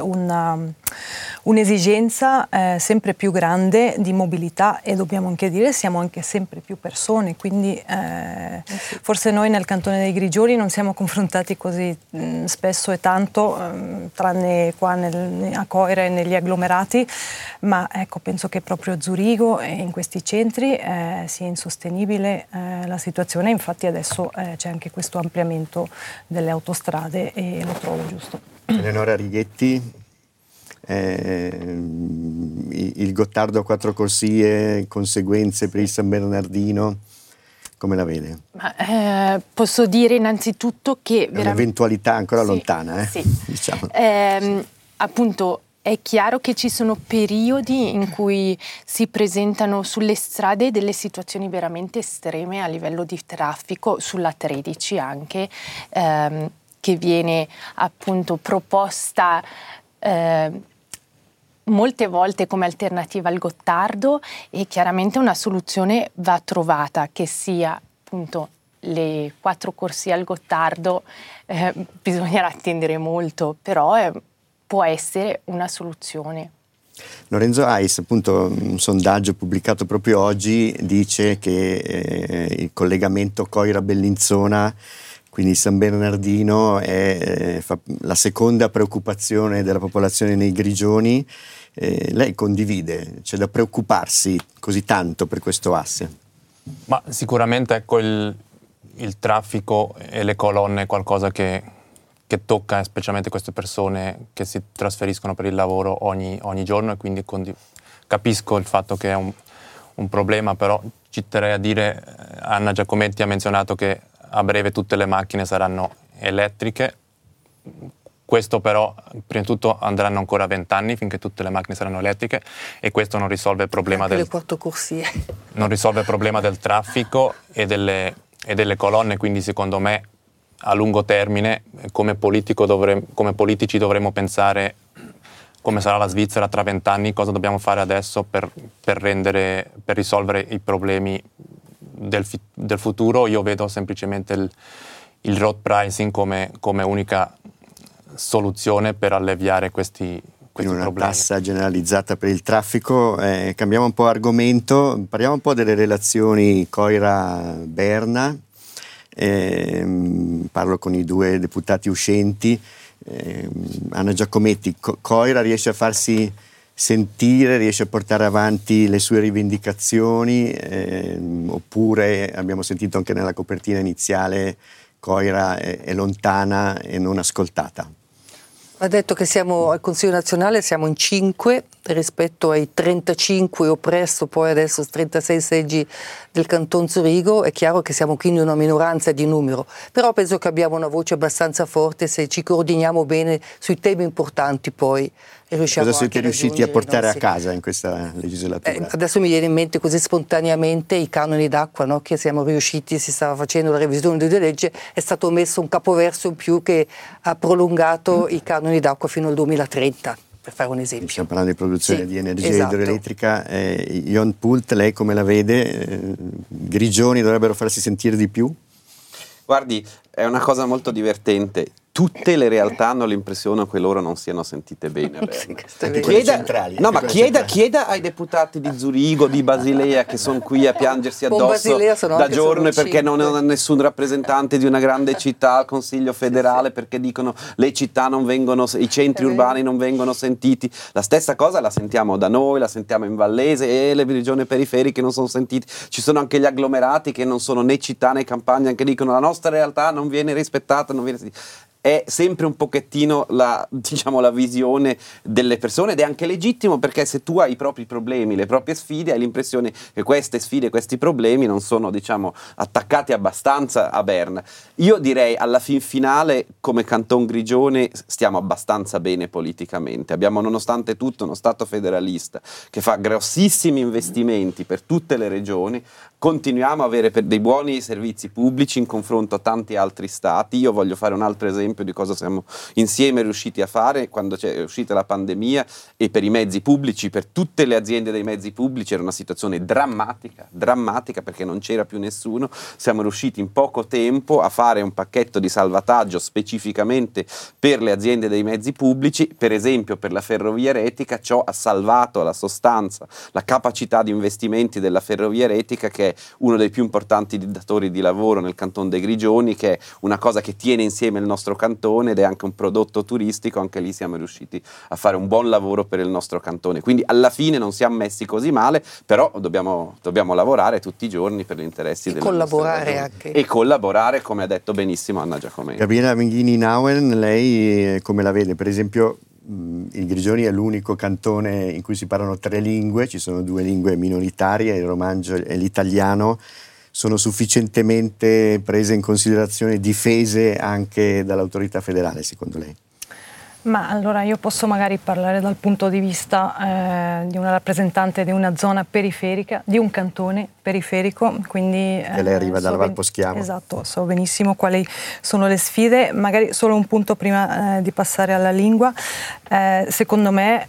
[SPEAKER 7] un'esigenza sempre più grande di mobilità, e dobbiamo anche dire siamo anche sempre più persone, quindi forse noi nel Cantone dei Grigioni non siamo confrontati così spesso e tanto, tranne qua a Coira e negli agglomerati, ma ecco, penso che proprio a Zurigo e in questi centri sia insostenibile la situazione. Infatti adesso c'è anche questo ampliamento delle autostrade e lo trovo giusto.
[SPEAKER 6] Eleonora Righetti, il Gottardo a 4 corsie, conseguenze per il San Bernardino, come la vede?
[SPEAKER 11] Posso dire innanzitutto che
[SPEAKER 6] è un'eventualità ancora lontana,
[SPEAKER 11] sì.
[SPEAKER 6] Diciamo.
[SPEAKER 11] Appunto, è chiaro che ci sono periodi in cui si presentano sulle strade delle situazioni veramente estreme a livello di traffico, sulla 13 anche, che viene appunto proposta molte volte come alternativa al Gottardo, e chiaramente una soluzione va trovata, che sia appunto le 4 corsie al Gottardo. Bisognerà attendere molto, però può essere una soluzione.
[SPEAKER 6] Lorenzo Ais, appunto, un sondaggio pubblicato proprio oggi dice che il collegamento Coira-Bellinzona, quindi San Bernardino, è la seconda preoccupazione della popolazione nei Grigioni. Lei condivide? C'è da preoccuparsi così tanto per questo asse?
[SPEAKER 9] Ma sicuramente, ecco, il traffico e le colonne è qualcosa che tocca specialmente queste persone che si trasferiscono per il lavoro ogni giorno, e quindi capisco il fatto che è un problema, però ci terrei a dire, Anna Giacometti ha menzionato che a breve tutte le macchine saranno elettriche. Questo però, prima di tutto, andranno ancora 20 anni finché tutte le macchine saranno elettriche, e questo non risolve il problema
[SPEAKER 10] le 4 corsie.
[SPEAKER 9] Non risolve il problema del traffico e delle colonne, quindi secondo me a lungo termine come politici dovremo pensare come sarà la Svizzera tra 20 anni, cosa dobbiamo fare adesso per risolvere i problemi del futuro. Io vedo semplicemente il road pricing come unica soluzione per alleviare questi
[SPEAKER 6] una
[SPEAKER 9] problemi.
[SPEAKER 6] Tassa generalizzata per il traffico. Cambiamo un po' argomento, parliamo un po' delle relazioni Coira-Berna. Parlo con i 2 deputati uscenti. Anna Giacometti, Coira riesce a farsi sentire, riesce a portare avanti le sue rivendicazioni, oppure abbiamo sentito anche nella copertina iniziale Coira è lontana e non ascoltata?
[SPEAKER 10] Ha detto che siamo al Consiglio nazionale, siamo in 5 rispetto ai 35 o presto, poi adesso 36 seggi del Canton Zurigo. È chiaro che siamo quindi una minoranza di numero, però penso che abbiamo una voce abbastanza forte se ci coordiniamo bene sui temi importanti poi e riusciamo
[SPEAKER 6] Cosa siete
[SPEAKER 10] anche
[SPEAKER 6] riusciti a portare a
[SPEAKER 10] nostri...
[SPEAKER 6] casa in questa legislatura?
[SPEAKER 10] Adesso mi viene in mente così spontaneamente i canoni d'acqua, no? Che siamo riusciti, si stava facendo la revisione di due leggi, è stato messo un capoverso in più che ha prolungato i canoni d'acqua fino al 2030. Per fare un esempio.
[SPEAKER 6] Stiamo parlando di produzione di energia idroelettrica. Jon Pult, lei come la vede? Grigioni dovrebbero farsi sentire di più?
[SPEAKER 8] Guardi, è una cosa molto divertente. Tutte le realtà hanno l'impressione che loro non siano sentite bene a Berna. Chieda ai deputati di Zurigo, di Basilea, che sono qui a piangersi addosso da giorni perché non hanno nessun rappresentante di una grande città al Consiglio federale, perché dicono le città non vengono, i centri urbani non vengono sentiti. La stessa cosa la sentiamo da noi, la sentiamo in Vallese, e le regioni periferiche non sono sentite. Ci sono anche gli agglomerati che non sono né città né campagna, che dicono la nostra realtà non viene rispettata, non viene sentita. È sempre un pochettino la visione delle persone, ed è anche legittimo, perché se tu hai i propri problemi, le proprie sfide, hai l'impressione che queste sfide, questi problemi non sono attaccati abbastanza a Berna. Io direi alla fin finale, come Canton Grigione, stiamo abbastanza bene politicamente. Abbiamo, nonostante tutto, uno Stato federalista che fa grossissimi investimenti per tutte le regioni. Continuiamo a avere dei buoni servizi pubblici in confronto a tanti altri stati. Io voglio fare un altro esempio di cosa siamo insieme riusciti a fare quando è uscita la pandemia, e per i mezzi pubblici, per tutte le aziende dei mezzi pubblici era una situazione drammatica perché non c'era più nessuno. Siamo riusciti in poco tempo a fare un pacchetto di salvataggio specificamente per le aziende dei mezzi pubblici. Per esempio, per la ferrovia retica, ciò ha salvato alla sostanza la capacità di investimenti della ferrovia retica, che è uno dei più importanti datori di lavoro nel Canton dei Grigioni, che è una cosa che tiene insieme il nostro cantone ed è anche un prodotto turistico. Anche lì siamo riusciti a fare un buon lavoro per il nostro cantone, quindi alla fine non siamo messi così male, però dobbiamo lavorare tutti i giorni per gli interessi della
[SPEAKER 10] collaborare anche.
[SPEAKER 8] E collaborare, come ha detto benissimo Anna Giacometti.
[SPEAKER 6] Gabriela Menghini-Nauen, lei come la vede? Per esempio, il Grigioni è l'unico cantone in cui si parlano 3 lingue, ci sono 2 lingue minoritarie, il romanzo e l'italiano. Sono sufficientemente prese in considerazione, difese anche dall'autorità federale, secondo lei?
[SPEAKER 7] Ma allora io posso magari parlare dal punto di vista di una rappresentante di una zona periferica, di un cantone periferico, quindi...
[SPEAKER 6] Che lei arriva dalla Val Poschiavo.
[SPEAKER 7] Esatto, so benissimo quali sono le sfide. Magari solo un punto prima di passare alla lingua. Secondo me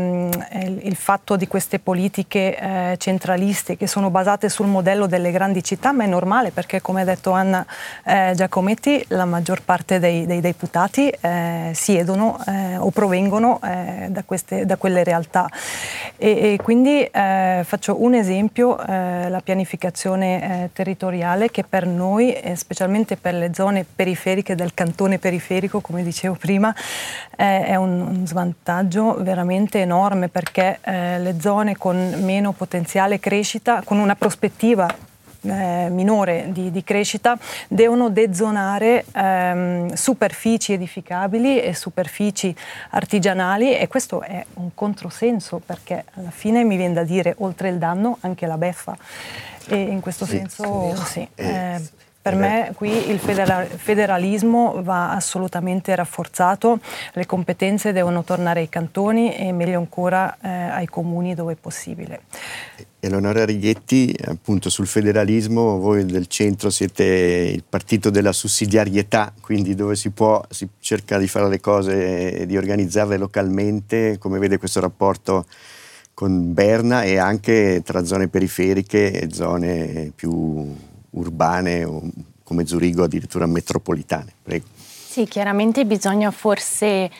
[SPEAKER 7] il fatto di queste politiche centraliste che sono basate sul modello delle grandi città, ma è normale, perché come ha detto Anna Giacometti, la maggior parte dei deputati siedono o provengono da quelle realtà, e quindi faccio un esempio, la pianificazione territoriale, che per noi, specialmente per le zone periferiche del cantone periferico, come dicevo prima, è un svantaggio veramente enorme, perché le zone con meno potenziale crescita, con una prospettiva minore di crescita, devono dezonare superfici edificabili e superfici artigianali, e questo è un controsenso, perché alla fine mi viene da dire, oltre il danno anche la beffa, e in questo senso per me qui il federalismo va assolutamente rafforzato, le competenze devono tornare ai cantoni e meglio ancora ai comuni dove è possibile.
[SPEAKER 6] Eleonora Righetti, appunto sul federalismo, voi del centro siete il partito della sussidiarietà, quindi dove si cerca di fare le cose e di organizzarle localmente. Come vede questo rapporto con Berna e anche tra zone periferiche e zone più urbane o come Zurigo addirittura metropolitane? Prego.
[SPEAKER 11] Sì, chiaramente bisogna forse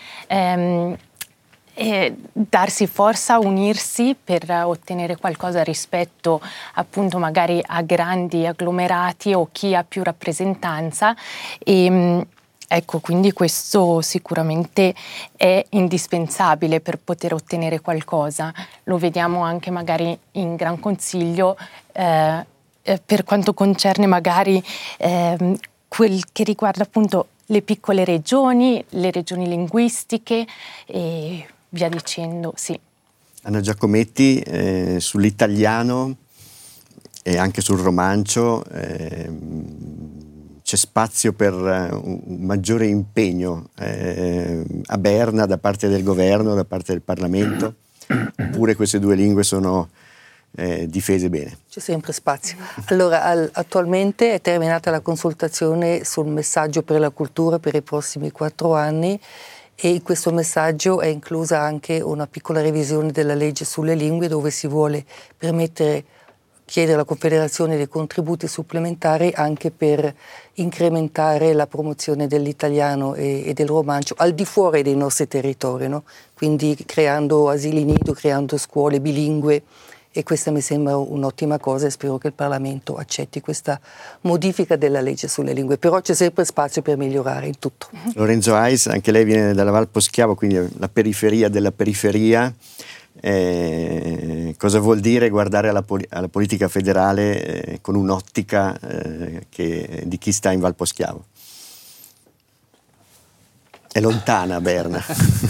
[SPEAKER 11] darsi forza, unirsi per ottenere qualcosa rispetto appunto magari a grandi agglomerati o chi ha più rappresentanza, e ecco, quindi questo sicuramente è indispensabile per poter ottenere qualcosa. Lo vediamo anche magari in Gran Consiglio per quanto concerne magari quel che riguarda appunto le piccole regioni, le regioni linguistiche e via dicendo, sì.
[SPEAKER 6] Anna Giacometti, sull'italiano e anche sul romancio c'è spazio per un maggiore impegno a Berna da parte del governo, da parte del Parlamento, oppure queste due lingue sono difese bene?
[SPEAKER 10] C'è sempre spazio. Allora, attualmente è terminata la consultazione sul messaggio per la cultura per i prossimi 4 anni e in questo messaggio è inclusa anche una piccola revisione della legge sulle lingue dove si vuole chiedere alla Confederazione dei contributi supplementari anche per incrementare la promozione dell'italiano e del romancio al di fuori dei nostri territori, no? Quindi creando asili nido, creando scuole bilingue. E questa mi sembra un'ottima cosa e spero che il Parlamento accetti questa modifica della legge sulle lingue, però c'è sempre spazio per migliorare in tutto.
[SPEAKER 6] Lorenzo Ais, anche lei viene dalla Val Poschiavo, quindi la periferia della periferia. Cosa vuol dire guardare alla politica federale con un'ottica di chi sta in Val Poschiavo? È lontana Berna.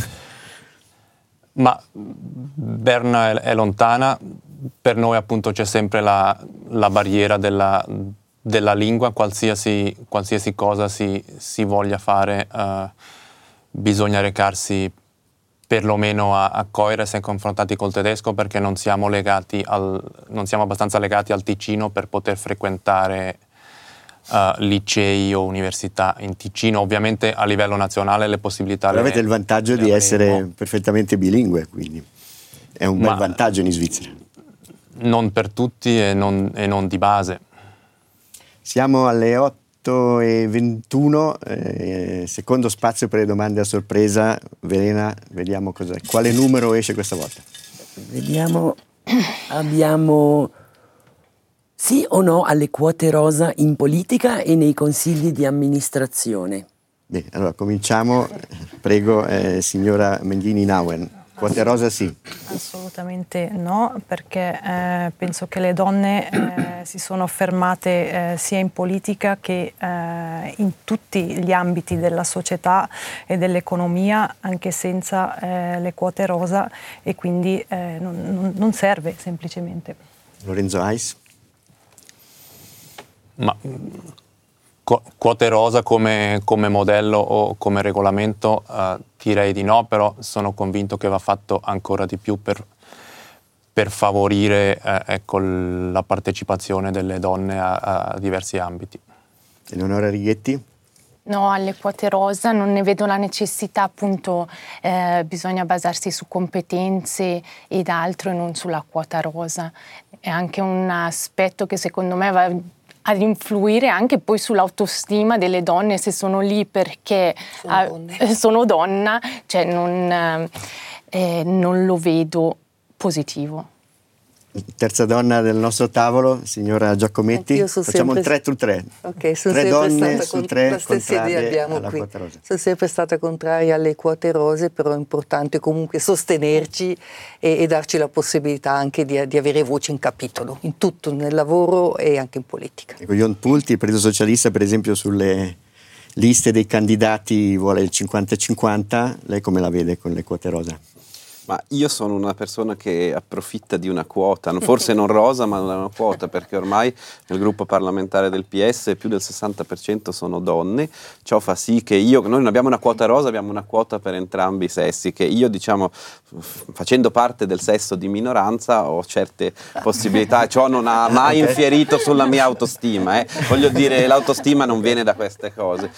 [SPEAKER 9] Ma Berna è lontana, per noi appunto c'è sempre la barriera della lingua, qualsiasi cosa si voglia fare, bisogna recarsi perlomeno a Coira, essere confrontati col tedesco, perché non siamo abbastanza legati al Ticino per poter frequentare licei o università in Ticino. Ovviamente a livello nazionale le possibilità...
[SPEAKER 6] Però avete il vantaggio di essere perfettamente bilingue, quindi è un bel vantaggio in Svizzera.
[SPEAKER 9] Non per tutti e non di base.
[SPEAKER 6] Siamo alle 8:21, secondo spazio per le domande a sorpresa. Verena, vediamo quale numero esce questa volta.
[SPEAKER 1] Vediamo, abbiamo sì o no alle quote rosa in politica e nei consigli di amministrazione.
[SPEAKER 6] Bene, allora cominciamo, prego signora Menghini-Nauen. Quote rosa sì.
[SPEAKER 7] Assolutamente no, perché penso che le donne si sono affermate sia in politica che in tutti gli ambiti della società e dell'economia, anche senza le quote rosa, e quindi non serve semplicemente.
[SPEAKER 6] Lorenzo Ais?
[SPEAKER 9] Ma quote rosa come modello o come regolamento direi di no, però sono convinto che va fatto ancora di più per favorire la partecipazione delle donne a diversi ambiti.
[SPEAKER 6] Eleonora Righetti?
[SPEAKER 11] No, alle quote rosa non ne vedo la necessità, appunto bisogna basarsi su competenze ed altro e non sulla quota rosa. È anche un aspetto che secondo me va ad influire anche poi sull'autostima delle donne, se sono lì perché sono donna, cioè non lo vedo positivo.
[SPEAKER 6] Terza donna del nostro tavolo, signora Giacometti. Facciamo un 3-3.
[SPEAKER 10] Ok, sono
[SPEAKER 6] 3
[SPEAKER 10] sempre
[SPEAKER 6] donne
[SPEAKER 10] stata
[SPEAKER 6] su 3
[SPEAKER 10] la stessa idea abbiamo qui. Sono sempre stata contraria alle quote rose, però è importante comunque sostenerci e darci la possibilità anche di avere voce in capitolo, in tutto, nel lavoro e anche in politica.
[SPEAKER 6] Ecco, Jon Pult, il Partito Socialista, per esempio, sulle liste dei candidati vuole il 50-50. Lei come la vede con le quote rosa?
[SPEAKER 8] Ma io sono una persona che approfitta di una quota, forse non rosa, ma una quota, perché ormai nel gruppo parlamentare del PS più del 60% sono donne. Ciò fa sì che noi non abbiamo una quota rosa, abbiamo una quota per entrambi i sessi, che io, diciamo, facendo parte del sesso di minoranza, ho certe possibilità e ciò non ha mai infierito sulla mia autostima. Voglio dire, l'autostima non viene da queste cose.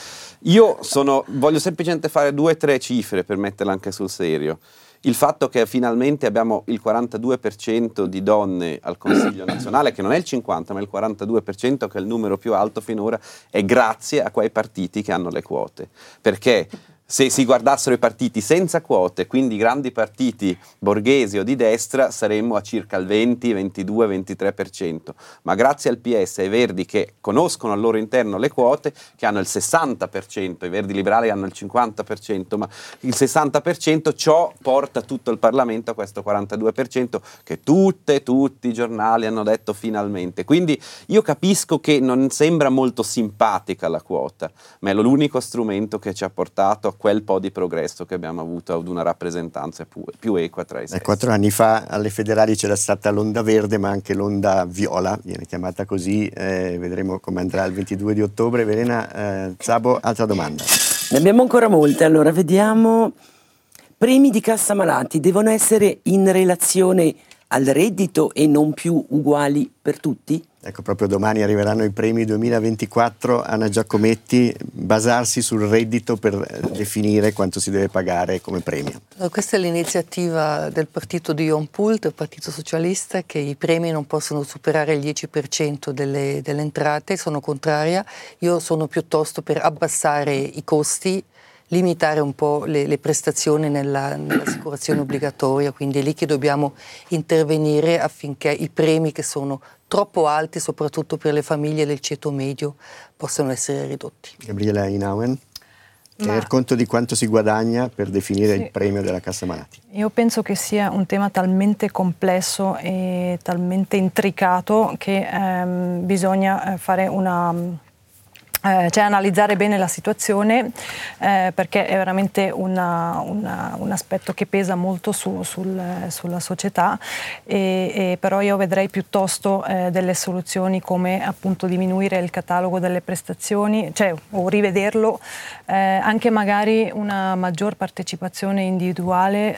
[SPEAKER 8] Voglio semplicemente fare 2 o 3 cifre per metterla anche sul serio. Il fatto che finalmente abbiamo il 42% di donne al Consiglio nazionale, che non è il 50% ma il 42%, che è il numero più alto finora, è grazie a quei partiti che hanno le quote. Perché se si guardassero i partiti senza quote, quindi grandi partiti borghesi o di destra, saremmo a circa il 20, 22, 23%. Ma grazie al PS e ai Verdi, che conoscono al loro interno le quote, che hanno il 60%, i Verdi liberali hanno il 50%, ma il 60%, ciò porta tutto il Parlamento a questo 42% che tutti i giornali hanno detto finalmente. Quindi io capisco che non sembra molto simpatica la quota, ma è l'unico strumento che ci ha portato quel po' di progresso che abbiamo avuto ad una rappresentanza più equa tra i sessi.
[SPEAKER 6] 4 anni fa alle federali c'era stata l'onda verde, ma anche l'onda viola, viene chiamata così, vedremo come andrà il 22 di ottobre. Verena Szabo, altra domanda.
[SPEAKER 1] Ne abbiamo ancora molte, allora vediamo. Premi di cassa malati devono essere in relazione al reddito e non più uguali per tutti?
[SPEAKER 6] Ecco, proprio domani arriveranno i premi 2024. Anna Giacometti, basarsi sul reddito per definire quanto si deve pagare come premio.
[SPEAKER 10] Questa è l'iniziativa del partito di Jon Pult, del Partito Socialista, che i premi non possono superare il 10% delle entrate. Sono contraria, io sono piuttosto per abbassare i costi, limitare un po' le prestazioni nell'assicurazione obbligatoria, quindi è lì che dobbiamo intervenire affinché i premi che sono troppo alti, soprattutto per le famiglie del ceto medio, possano essere ridotti.
[SPEAKER 6] Gabriela Inauen, tener conto di quanto si guadagna per definire il premio della cassa malati.
[SPEAKER 7] Io penso che sia un tema talmente complesso e talmente intricato che bisogna fare cioè analizzare bene la situazione, perché è veramente un aspetto che pesa molto sulla società, e però io vedrei piuttosto delle soluzioni come appunto diminuire il catalogo delle prestazioni, cioè o rivederlo, anche magari una maggior partecipazione individuale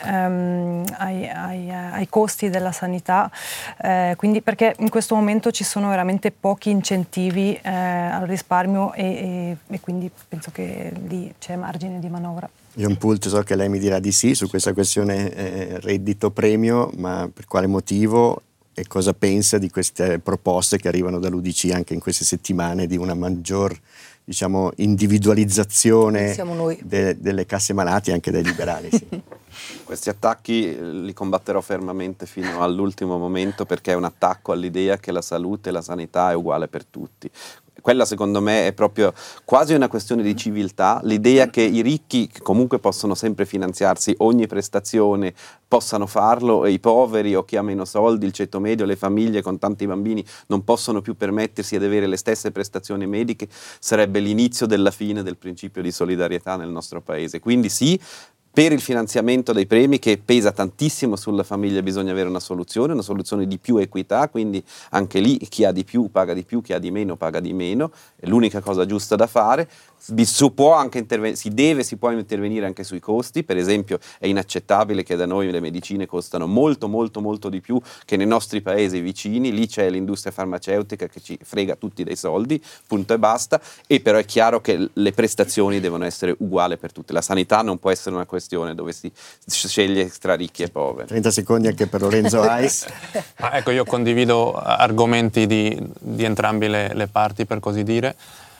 [SPEAKER 7] ai costi della sanità, quindi perché in questo momento ci sono veramente pochi incentivi al risparmio e quindi penso che lì c'è margine di manovra.
[SPEAKER 6] Jon Pult, so che lei mi dirà di sì su questa questione reddito premio, ma per quale motivo e cosa pensa di queste proposte che arrivano dall'UDC anche in queste settimane di una maggior, diciamo, individualizzazione delle casse malati anche dai liberali? Sì.
[SPEAKER 8] Questi attacchi li combatterò fermamente fino all'ultimo momento, perché è un attacco all'idea che la salute e la sanità è uguale per tutti. Quella secondo me è proprio quasi una questione di civiltà, l'idea che i ricchi, che comunque possono sempre finanziarsi ogni prestazione, possano farlo, e i poveri o chi ha meno soldi, il ceto medio, le famiglie con tanti bambini non possono più permettersi di avere le stesse prestazioni mediche, sarebbe l'inizio della fine del principio di solidarietà nel nostro paese. Quindi sì, per il finanziamento dei premi, che pesa tantissimo sulla famiglia, bisogna avere una soluzione di più equità, quindi anche lì chi ha di più paga di più, chi ha di meno paga di meno, è l'unica cosa giusta da fare. Si può intervenire anche sui costi. Per esempio è inaccettabile che da noi le medicine costano molto di più che nei nostri paesi vicini, lì c'è l'industria farmaceutica che ci frega tutti dei soldi, punto e basta, e però è chiaro che le prestazioni devono essere uguali per tutte, la sanità non può essere una questione dove si sceglie tra ricchi e poveri.
[SPEAKER 6] 30 secondi anche per Lorenzo Ais.
[SPEAKER 9] Ecco, io condivido argomenti di entrambe le parti, per così dire.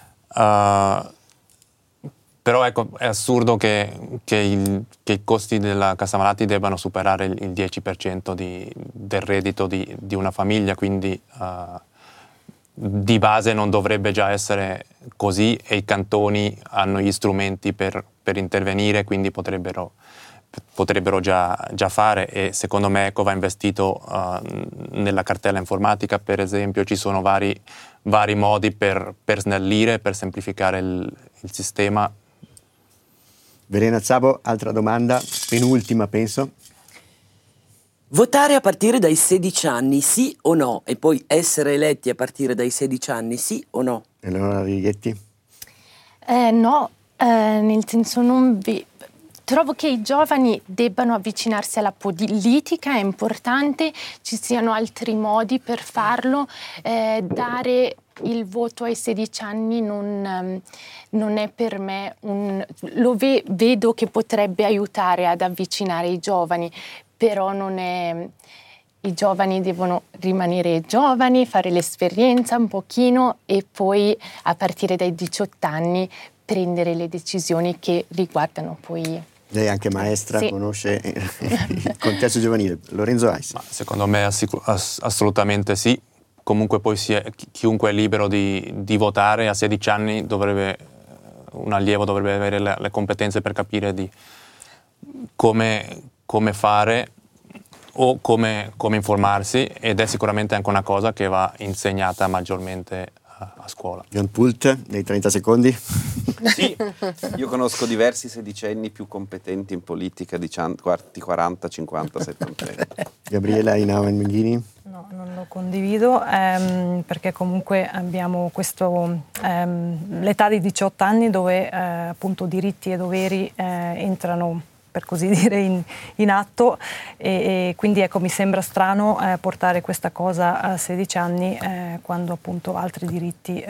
[SPEAKER 9] Però ecco, è assurdo che i costi della cassa malati debbano superare il 10% del reddito di una famiglia, quindi di base non dovrebbe già essere così, e i cantoni hanno gli strumenti per intervenire, quindi potrebbero già fare, e secondo me ecco, va investito nella cartella informatica, per esempio. Ci sono vari modi per snellire, per semplificare il sistema.
[SPEAKER 6] Verena Szabo, altra domanda, penultima penso.
[SPEAKER 1] Votare a partire dai 16 anni, sì o no? E poi essere eletti a partire dai 16 anni, sì o no?
[SPEAKER 6] Eleonora Righetti?
[SPEAKER 11] No, nel senso trovo che i giovani debbano avvicinarsi alla politica, è importante, ci siano altri modi per farlo, dare il voto ai 16 anni non è per me vedo che potrebbe aiutare ad avvicinare i giovani, però non è. I giovani devono rimanere giovani, fare l'esperienza un pochino e poi a partire dai 18 anni prendere le decisioni che riguardano poi.
[SPEAKER 6] Lei è anche maestra, sì. Conosce il contesto giovanile. Lorenzo Ais?
[SPEAKER 9] Secondo me assolutamente sì. Comunque poi chiunque è libero di votare. A 16 anni un allievo dovrebbe avere le competenze per capire di come fare o come informarsi, ed è sicuramente anche una cosa che va insegnata maggiormente a scuola.
[SPEAKER 6] John Pult, nei 30 secondi.
[SPEAKER 8] Sì, io conosco diversi sedicenni più competenti in politica di 40, 50, 70 anni.
[SPEAKER 6] Gabriela Inauen Menghini?
[SPEAKER 7] No, non lo condivido perché comunque abbiamo l'età di 18 anni dove appunto diritti e doveri entrano, per così dire, in atto e quindi ecco, mi sembra strano portare questa cosa a 16 anni quando appunto altri diritti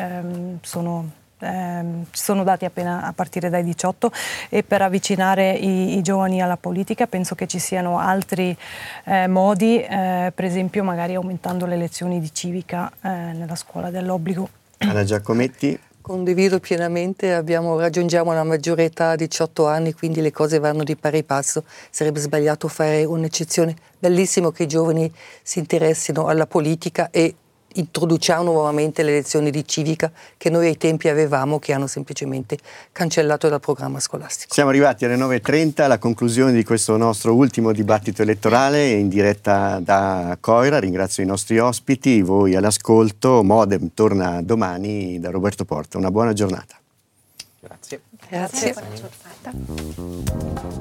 [SPEAKER 7] sono dati appena a partire dai 18 e per avvicinare i giovani alla politica penso che ci siano altri modi, per esempio magari aumentando le lezioni di civica nella scuola dell'obbligo.
[SPEAKER 6] Anna Giacometti.
[SPEAKER 10] Condivido pienamente, raggiungiamo una maggiore età a 18 anni, quindi le cose vanno di pari passo, sarebbe sbagliato fare un'eccezione. Bellissimo che i giovani si interessino alla politica e introduciamo nuovamente le lezioni di civica che noi ai tempi avevamo, che hanno semplicemente cancellato dal programma scolastico.
[SPEAKER 6] Siamo arrivati alle 9.30 alla conclusione di questo nostro ultimo dibattito elettorale in diretta da Coira. Ringrazio i nostri ospiti, voi all'ascolto. Modem torna domani da Roberto Porta. Una buona giornata.
[SPEAKER 8] Grazie.
[SPEAKER 10] Grazie.
[SPEAKER 11] Buona giornata.